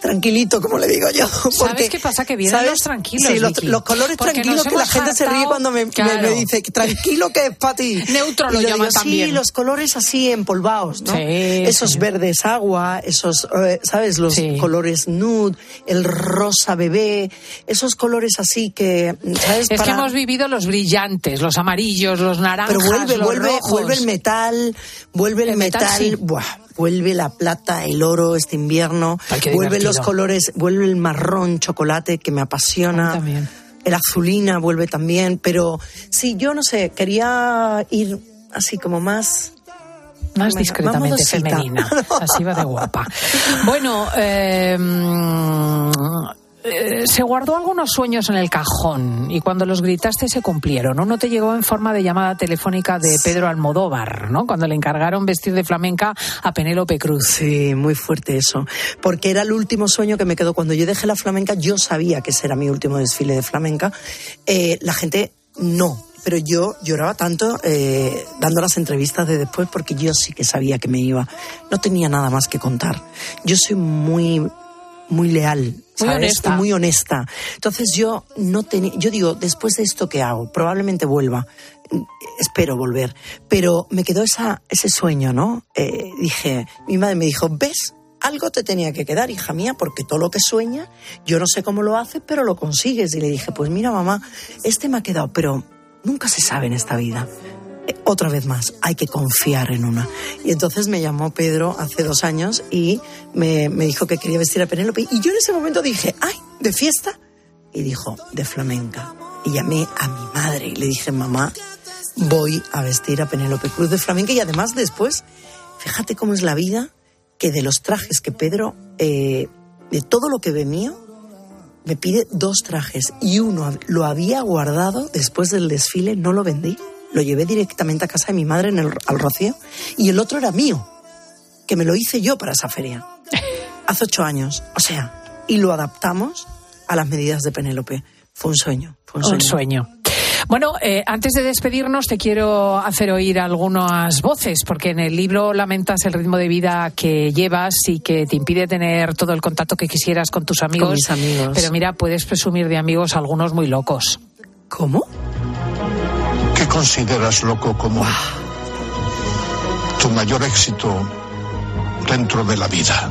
tranquilito, como le digo yo. Porque, ¿sabes qué pasa? Que vienen los tranquilos, sí, los colores porque tranquilos, que la gente se ríe cuando me dice, tranquilo que es para ti. Neutro lo llaman también. Sí, los colores así empolvados, ¿no? Sí, esos verdes agua, esos, ¿sabes? Los colores nude, el rosa bebé, esos colores así que, ¿sabes? Es que hemos vivido los brillantes, los amarillos, los naranjas, pero los rojos. Vuelve el metal, sí. Buah, vuelve la plata, el oro este invierno, vuelven los colores, vuelve el marrón chocolate que me apasiona. También. El azulina vuelve también, pero sí, yo no sé, quería ir así como más discretamente femenina. Así va de guapa. Bueno, se guardó algunos sueños en el cajón y cuando los gritaste se cumplieron. Uno te llegó en forma de llamada telefónica de Pedro Almodóvar, ¿no? Cuando le encargaron vestir de flamenca a Penélope Cruz. Sí, muy fuerte eso. Porque era el último sueño que me quedó. Cuando yo dejé la flamenca, yo sabía que ese era mi último desfile de flamenca. La gente no. Pero yo lloraba tanto dando las entrevistas de después porque yo sí que sabía que me iba. No tenía nada más que contar. Yo soy muy leal, ¿sabes? Muy honesta. Entonces yo digo, después de esto, ¿qué hago? Probablemente vuelva. Espero volver. Pero me quedó ese sueño, ¿no? Dije, mi madre me dijo, ¿ves? Algo te tenía que quedar, hija mía, porque todo lo que sueña, yo no sé cómo lo haces, pero lo consigues. Y le dije, pues mira, mamá, me ha quedado, pero nunca se sabe en esta vida. Otra vez más, hay que confiar en una. Y entonces me llamó Pedro hace 2 años y me dijo que quería vestir a Penélope. Y yo en ese momento dije, ¡ay, de fiesta! Y dijo, de flamenca. Y llamé a mi madre y le dije, mamá, voy a vestir a Penélope Cruz de flamenca. Y además después, fíjate cómo es la vida, que de los trajes que Pedro, de todo lo que ve mío, me pide 2 trajes. Y uno lo había guardado después del desfile, no lo vendí. Lo llevé directamente a casa de mi madre al Rocío. Y el otro era mío, que me lo hice yo para esa feria. Hace 8 años. O sea, y lo adaptamos a las medidas de Penélope. Fue un sueño. Un sueño. Bueno, antes de despedirnos te quiero hacer oír algunas voces, porque en el libro lamentas el ritmo de vida que llevas y que te impide tener todo el contacto que quisieras con tus amigos. Con mis amigos. Pero mira, puedes presumir de amigos algunos muy locos. ¿Cómo? ¿Qué consideras loco como tu mayor éxito dentro de la vida?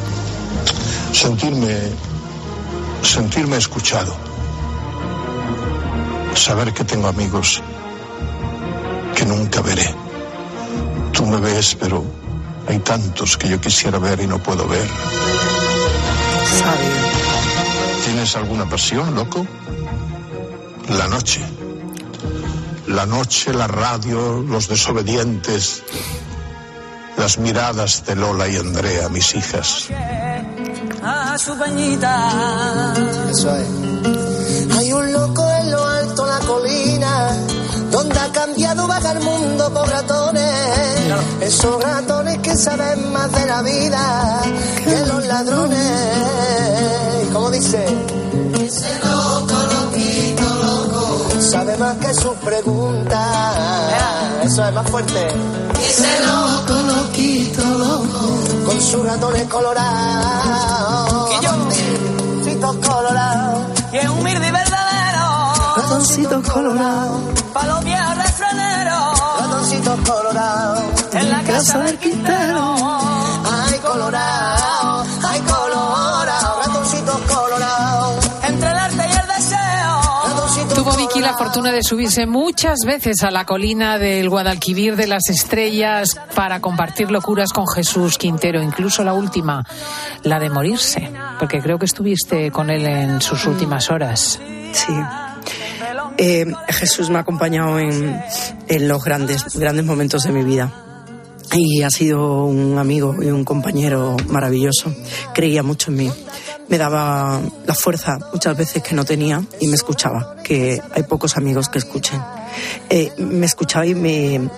Sentirme escuchado. Saber que tengo amigos que nunca veré. Tú me ves, pero hay tantos que yo quisiera ver y no puedo ver. ¿Tienes alguna pasión, loco? La noche. La noche, la radio, los desobedientes, las miradas de Lola y Andrea, mis hijas. A su peñita. Eso es. Hay un loco en lo alto de la colina, donde ha cambiado vaga el mundo por ratones. Claro. Esos ratones que saben más de la vida que los ladrones. ¿Cómo dice? Ese loco, loquito, loco, sabe más que sus preguntas. Eso es más fuerte. Ese loco, loquito, loco, con sus ratones colorados. Que yo, ratoncitos colorados. Y es humilde y verdadero. Ratoncitos colorados. Pa' los viejos refraneros. Ratoncitos colorados. En la casa del Quintero. Ay, colorado, ay, colorado. Ratoncitos colorados. Entre el arte y el deseo. Tuvo Vicky la fortuna de subirse muchas veces a la colina del Guadalquivir de las Estrellas para compartir locuras con Jesús Quintero, incluso la última, la de morirse, porque creo que estuviste con él en sus últimas horas. Sí. Jesús me ha acompañado en los grandes momentos de mi vida. Y ha sido un amigo y un compañero maravilloso. Creía mucho en mí. Me daba la fuerza muchas veces que no tenía y me escuchaba, que hay pocos amigos que escuchen. Me escuchaba y me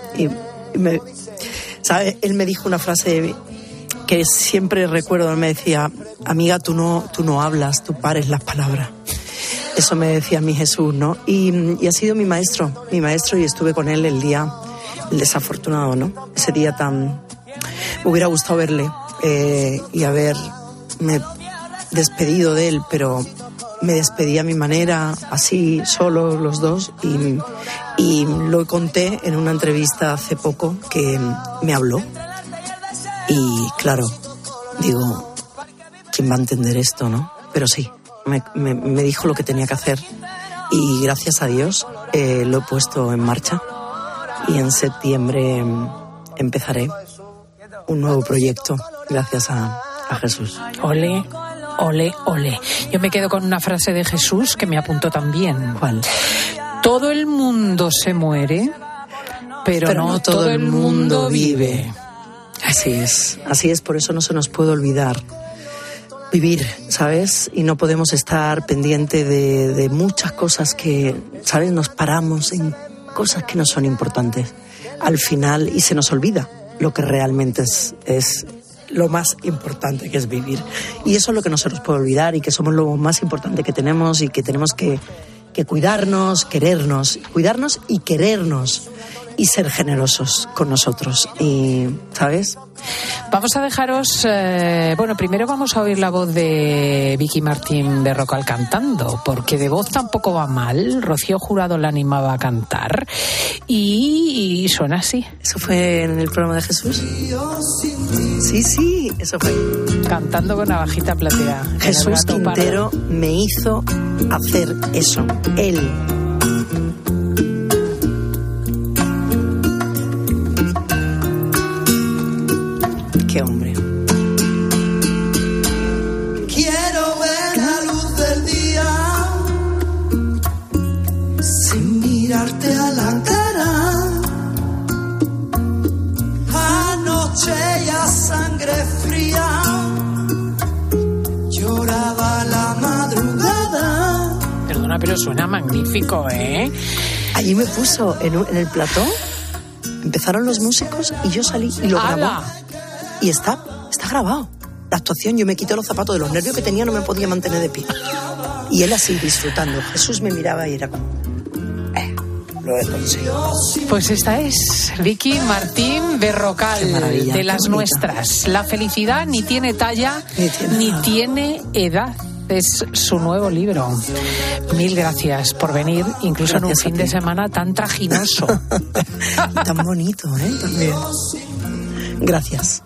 ¿sabes? Él me dijo una frase que siempre recuerdo. Él me decía, amiga, tú no hablas, tú pares las palabras. Eso me decía mi Jesús, ¿no? Y ha sido mi maestro, y estuve con él el desafortunado, ¿no? Ese día me hubiera gustado verle y haberme despedido de él, pero me despedí a mi manera, así, solo los dos, y lo conté en una entrevista hace poco que me habló. Y claro, digo, ¿quién va a entender esto, no? Pero sí, me dijo lo que tenía que hacer y gracias a Dios lo he puesto en marcha y en septiembre empezaré un nuevo proyecto gracias a Jesús. Ole, ole, ole. Yo me quedo con una frase de Jesús que me apuntó también. ¿Cuál? Todo el mundo se muere, pero no todo el mundo vive. Así es, por eso no se nos puede olvidar vivir, ¿sabes? Y no podemos estar pendiente de muchas cosas que, ¿sabes? Nos paramos en cosas que no son importantes al final y se nos olvida lo que realmente es lo más importante, que es vivir. Y eso es lo que no se nos puede olvidar y que somos lo más importante que tenemos y que tenemos que cuidarnos, cuidarnos y querernos y ser generosos con nosotros. Y, ¿sabes? Vamos a dejaros... primero vamos a oír la voz de Vicky Martín Berrocal cantando, porque de voz tampoco va mal. Rocío Jurado la animaba a cantar y suena así. ¿Eso fue en el programa de Jesús? Sí, eso fue. Cantando con navajita platea. Jesús Quintero me hizo hacer eso. Él. Qué hombre. Quiero ver la luz del día sin mirarte a la cara. Anoche ya sangre fría lloraba la madrugada. Perdona, pero suena magnífico, ¿eh? Allí me puso en el plató, empezaron los músicos y yo salí y lo grabó. Y está grabado. La actuación, yo me quité los zapatos de los nervios que tenía, no me podía mantener de pie. Y él así, disfrutando. Jesús me miraba y era como... lo he conseguido. Pues esta es Vicky Martín Berrocal, de las nuestras. La felicidad ni tiene talla, ni tiene edad. Es su nuevo libro. Mil gracias por venir, incluso en un fin de semana tan traginoso. Tan bonito, ¿eh? También. Gracias.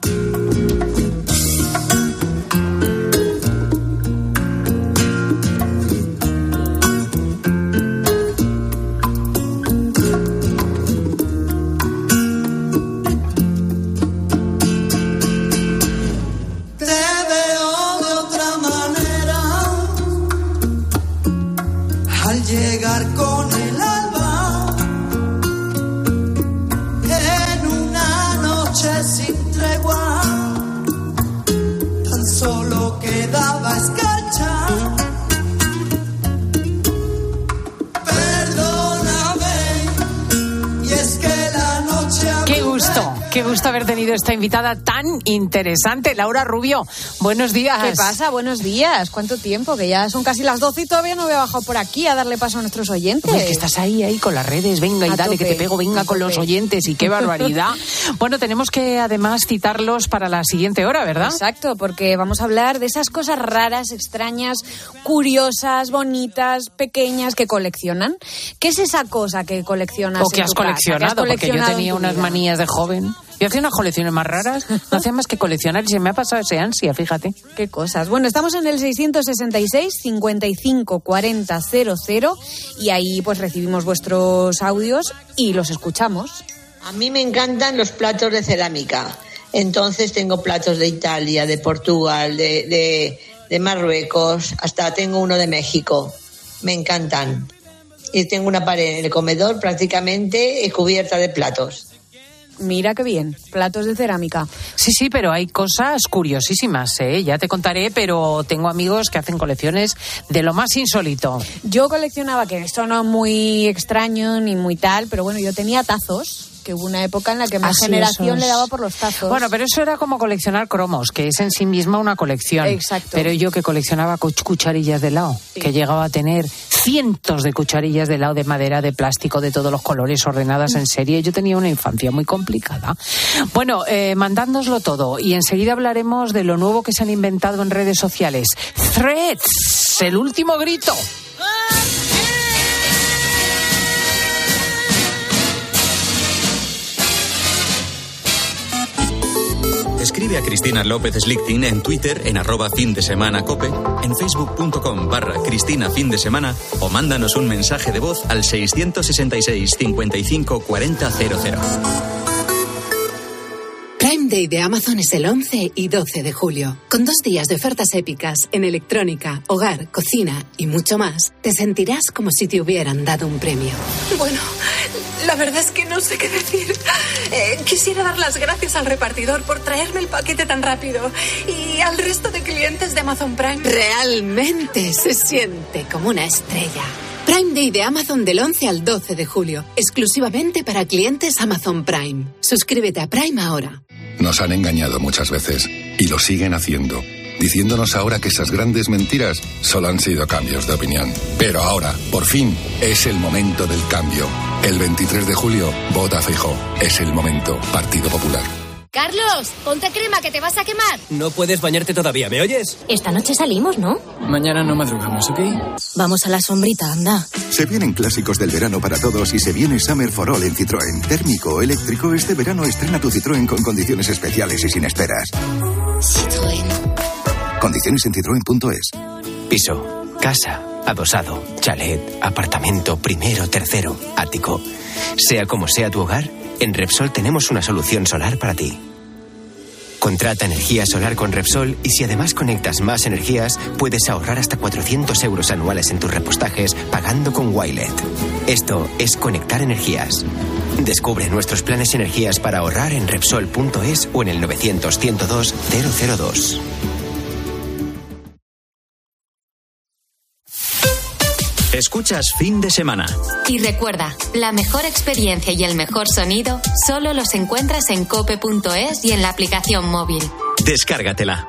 Qué gusto haber tenido esta invitada tan interesante, Laura Rubio. Buenos días. ¿Qué pasa? Buenos días. ¿Cuánto tiempo? Que ya son casi las 12 y todavía no había bajado por aquí a darle paso a nuestros oyentes. Pues que estás ahí con las redes, venga y dale, que te pego, venga con los oyentes y qué barbaridad. Bueno, tenemos que además citarlos para la siguiente hora, ¿verdad? Exacto, porque vamos a hablar de esas cosas raras, extrañas, curiosas, bonitas, pequeñas que coleccionan. ¿Qué es esa cosa que coleccionas o que has coleccionado? Porque yo tenía unas manías de joven. Yo hacía unas colecciones más raras, no hacía más que coleccionar y se me ha pasado ese ansia, fíjate. Qué cosas. Bueno, estamos en el 666 55 40 00 y ahí pues recibimos vuestros audios y los escuchamos. A mí me encantan los platos de cerámica. Entonces tengo platos de Italia, de Portugal, de Marruecos, hasta tengo uno de México. Me encantan. Y tengo una pared en el comedor prácticamente cubierta de platos. Mira qué bien, platos de cerámica. Sí, pero hay cosas curiosísimas, ¿eh? Ya te contaré, pero tengo amigos que hacen colecciones de lo más insólito. Yo coleccionaba, que esto no es muy extraño ni muy tal, pero bueno, yo tenía tazos, que hubo una época en la que mi generación le daba por los tazos. Bueno, pero eso era como coleccionar cromos, que es en sí misma una colección. Exacto. Pero yo que coleccionaba cucharillas de helado, que llegaba a tener cientos de cucharillas de helado de madera, de plástico, de todos los colores, ordenadas en serie. Yo tenía una infancia muy complicada. Bueno, mandándoslo todo, y enseguida hablaremos de lo nuevo que se han inventado en redes sociales. Threads, el último grito. Escribe a Cristina López Slichting en Twitter en @findesemanacope, en facebook.com/Cristina Fin de Semana, o mándanos un mensaje de voz al 666 55 40 00. Prime Day de Amazon es el 11 y 12 de julio. Con 2 días de ofertas épicas en electrónica, hogar, cocina y mucho más, te sentirás como si te hubieran dado un premio. Bueno, la verdad es que no sé qué decir. Quisiera dar las gracias al repartidor por traerme el paquete tan rápido y al resto de clientes de Amazon Prime. Realmente se siente como una estrella. Prime Day de Amazon del 11 al 12 de julio, exclusivamente para clientes Amazon Prime. Suscríbete a Prime ahora. Nos han engañado muchas veces y lo siguen haciendo, diciéndonos ahora que esas grandes mentiras solo han sido cambios de opinión. Pero ahora, por fin, es el momento del cambio. El 23 de julio, vota Feijóo. Es el momento. Partido Popular. Carlos, ponte crema que te vas a quemar. No puedes bañarte todavía, ¿me oyes? Esta noche salimos, ¿no? Mañana no madrugamos, ¿ok? Vamos a la sombrita, anda. Se vienen clásicos del verano para todos y se viene Summer for All en Citroën. Térmico o eléctrico, este verano estrena tu Citroën con condiciones especiales y sin esperas. Citroën. Condiciones en citroen.es. Piso, casa, adosado, chalet, apartamento, primero, tercero, ático. Sea como sea tu hogar, en Repsol tenemos una solución solar para ti. Contrata energía solar con Repsol y si además conectas más energías, puedes ahorrar hasta 400 euros anuales en tus repostajes pagando con Wilet. Esto es conectar energías. Descubre nuestros planes energías para ahorrar en Repsol.es o en el 900 102 002. Escuchas Fin de Semana. Y recuerda, la mejor experiencia y el mejor sonido solo los encuentras en cope.es y en la aplicación móvil. Descárgatela.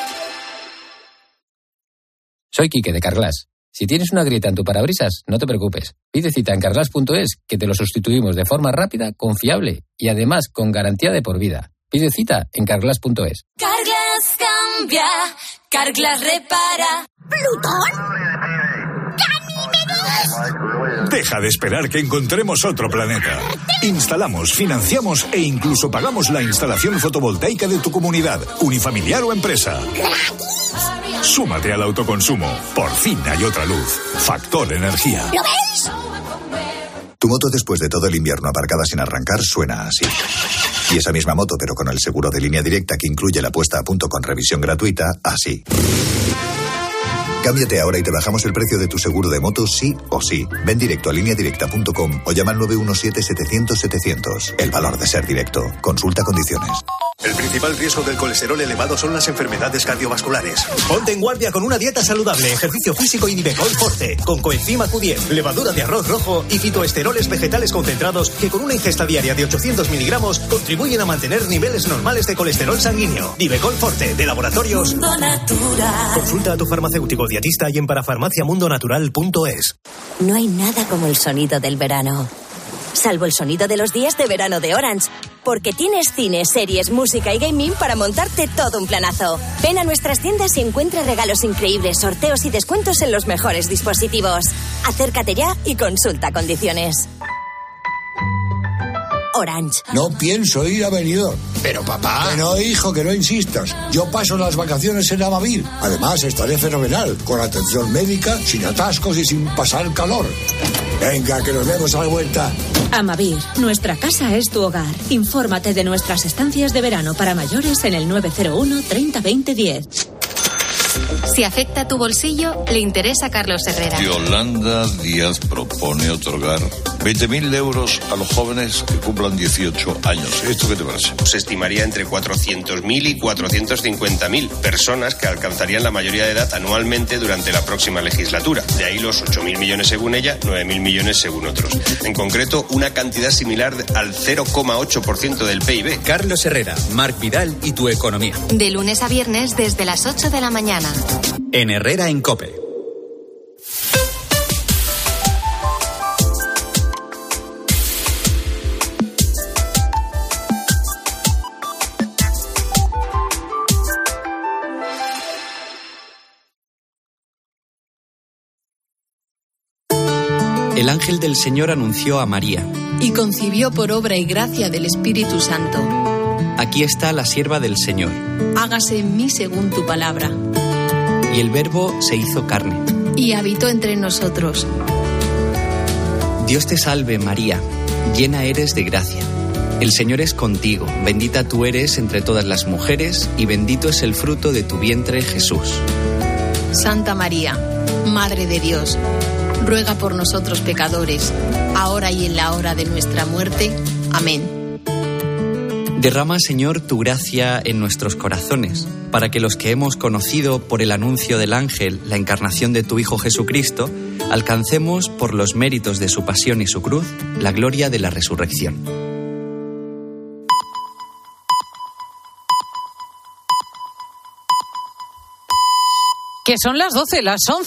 Soy Quique de Carglass. Si tienes una grieta en tu parabrisas, no te preocupes. Pide cita en carglass.es que te lo sustituimos de forma rápida, confiable y además con garantía de por vida. Pide cita en carglass.es. Carglass cambia, Carglass repara. ¿Plutón? Deja de esperar que encontremos otro planeta. Instalamos, financiamos e incluso pagamos la instalación fotovoltaica de tu comunidad, unifamiliar o empresa. Súmate al autoconsumo. Por fin hay otra luz. Factor Energía. ¿Lo veis? Tu moto después de todo el invierno aparcada sin arrancar suena así. Y esa misma moto, pero con el seguro de línea directa que incluye la puesta a punto con revisión gratuita, así. Cámbiate ahora y te bajamos el precio de tu seguro de moto sí o sí. Ven directo a lineadirecta.com o llama al 917-700-700. El valor de ser directo. Consulta condiciones. El principal riesgo del colesterol elevado son las enfermedades cardiovasculares. Ponte en guardia con una dieta saludable, ejercicio físico y Nivecol Forte, con coenzima Q10, levadura de arroz rojo y fitoesteroles vegetales concentrados que con una ingesta diaria de 800 miligramos contribuyen a mantener niveles normales de colesterol sanguíneo. Nivecol Forte, de Laboratorios Mundo Natural. Consulta a tu farmacéutico dietista y en parafarmaciamundonatural.es. No hay nada como el sonido del verano. Salvo el sonido de los días de verano de Orange. Porque tienes cine, series, música y gaming para montarte todo un planazo. Ven a nuestras tiendas y encuentra regalos increíbles, sorteos y descuentos en los mejores dispositivos. Acércate ya y consulta condiciones. Orange. No pienso ir a Benidorm. Pero papá... Que no, hijo, que no insistas. Yo paso las vacaciones en Amavir. Además, estaré fenomenal, con atención médica, sin atascos y sin pasar calor. Venga, que nos vemos a la vuelta. Amavir, nuestra casa es tu hogar. Infórmate de nuestras estancias de verano para mayores en el 901 30 20 10. Si afecta tu bolsillo, le interesa a Carlos Herrera. Yolanda Díaz propone otorgar 20.000 euros a los jóvenes que cumplan 18 años. ¿Esto qué te parece? Se estimaría entre 400.000 y 450.000 personas que alcanzarían la mayoría de edad anualmente durante la próxima legislatura. De ahí los 8.000 millones según ella, 9.000 millones según otros. En concreto, una cantidad similar al 0,8% del PIB. Carlos Herrera, Marc Vidal y tu economía. De lunes a viernes desde las 8 de la mañana. En Herrera en COPE. El ángel del Señor anunció a María. Y concibió por obra y gracia del Espíritu Santo. Aquí está la sierva del Señor. Hágase en mí según tu palabra. Y el Verbo se hizo carne. Y habitó entre nosotros. Dios te salve, María, llena eres de gracia. El Señor es contigo, bendita tú eres entre todas las mujeres, y bendito es el fruto de tu vientre, Jesús. Santa María, Madre de Dios, ruega por nosotros pecadores, ahora y en la hora de nuestra muerte. Amén. Derrama, Señor, tu gracia en nuestros corazones, para que los que hemos conocido por el anuncio del ángel la encarnación de tu Hijo Jesucristo, alcancemos, por los méritos de su pasión y su cruz, la gloria de la resurrección. Que son las 12, las 11.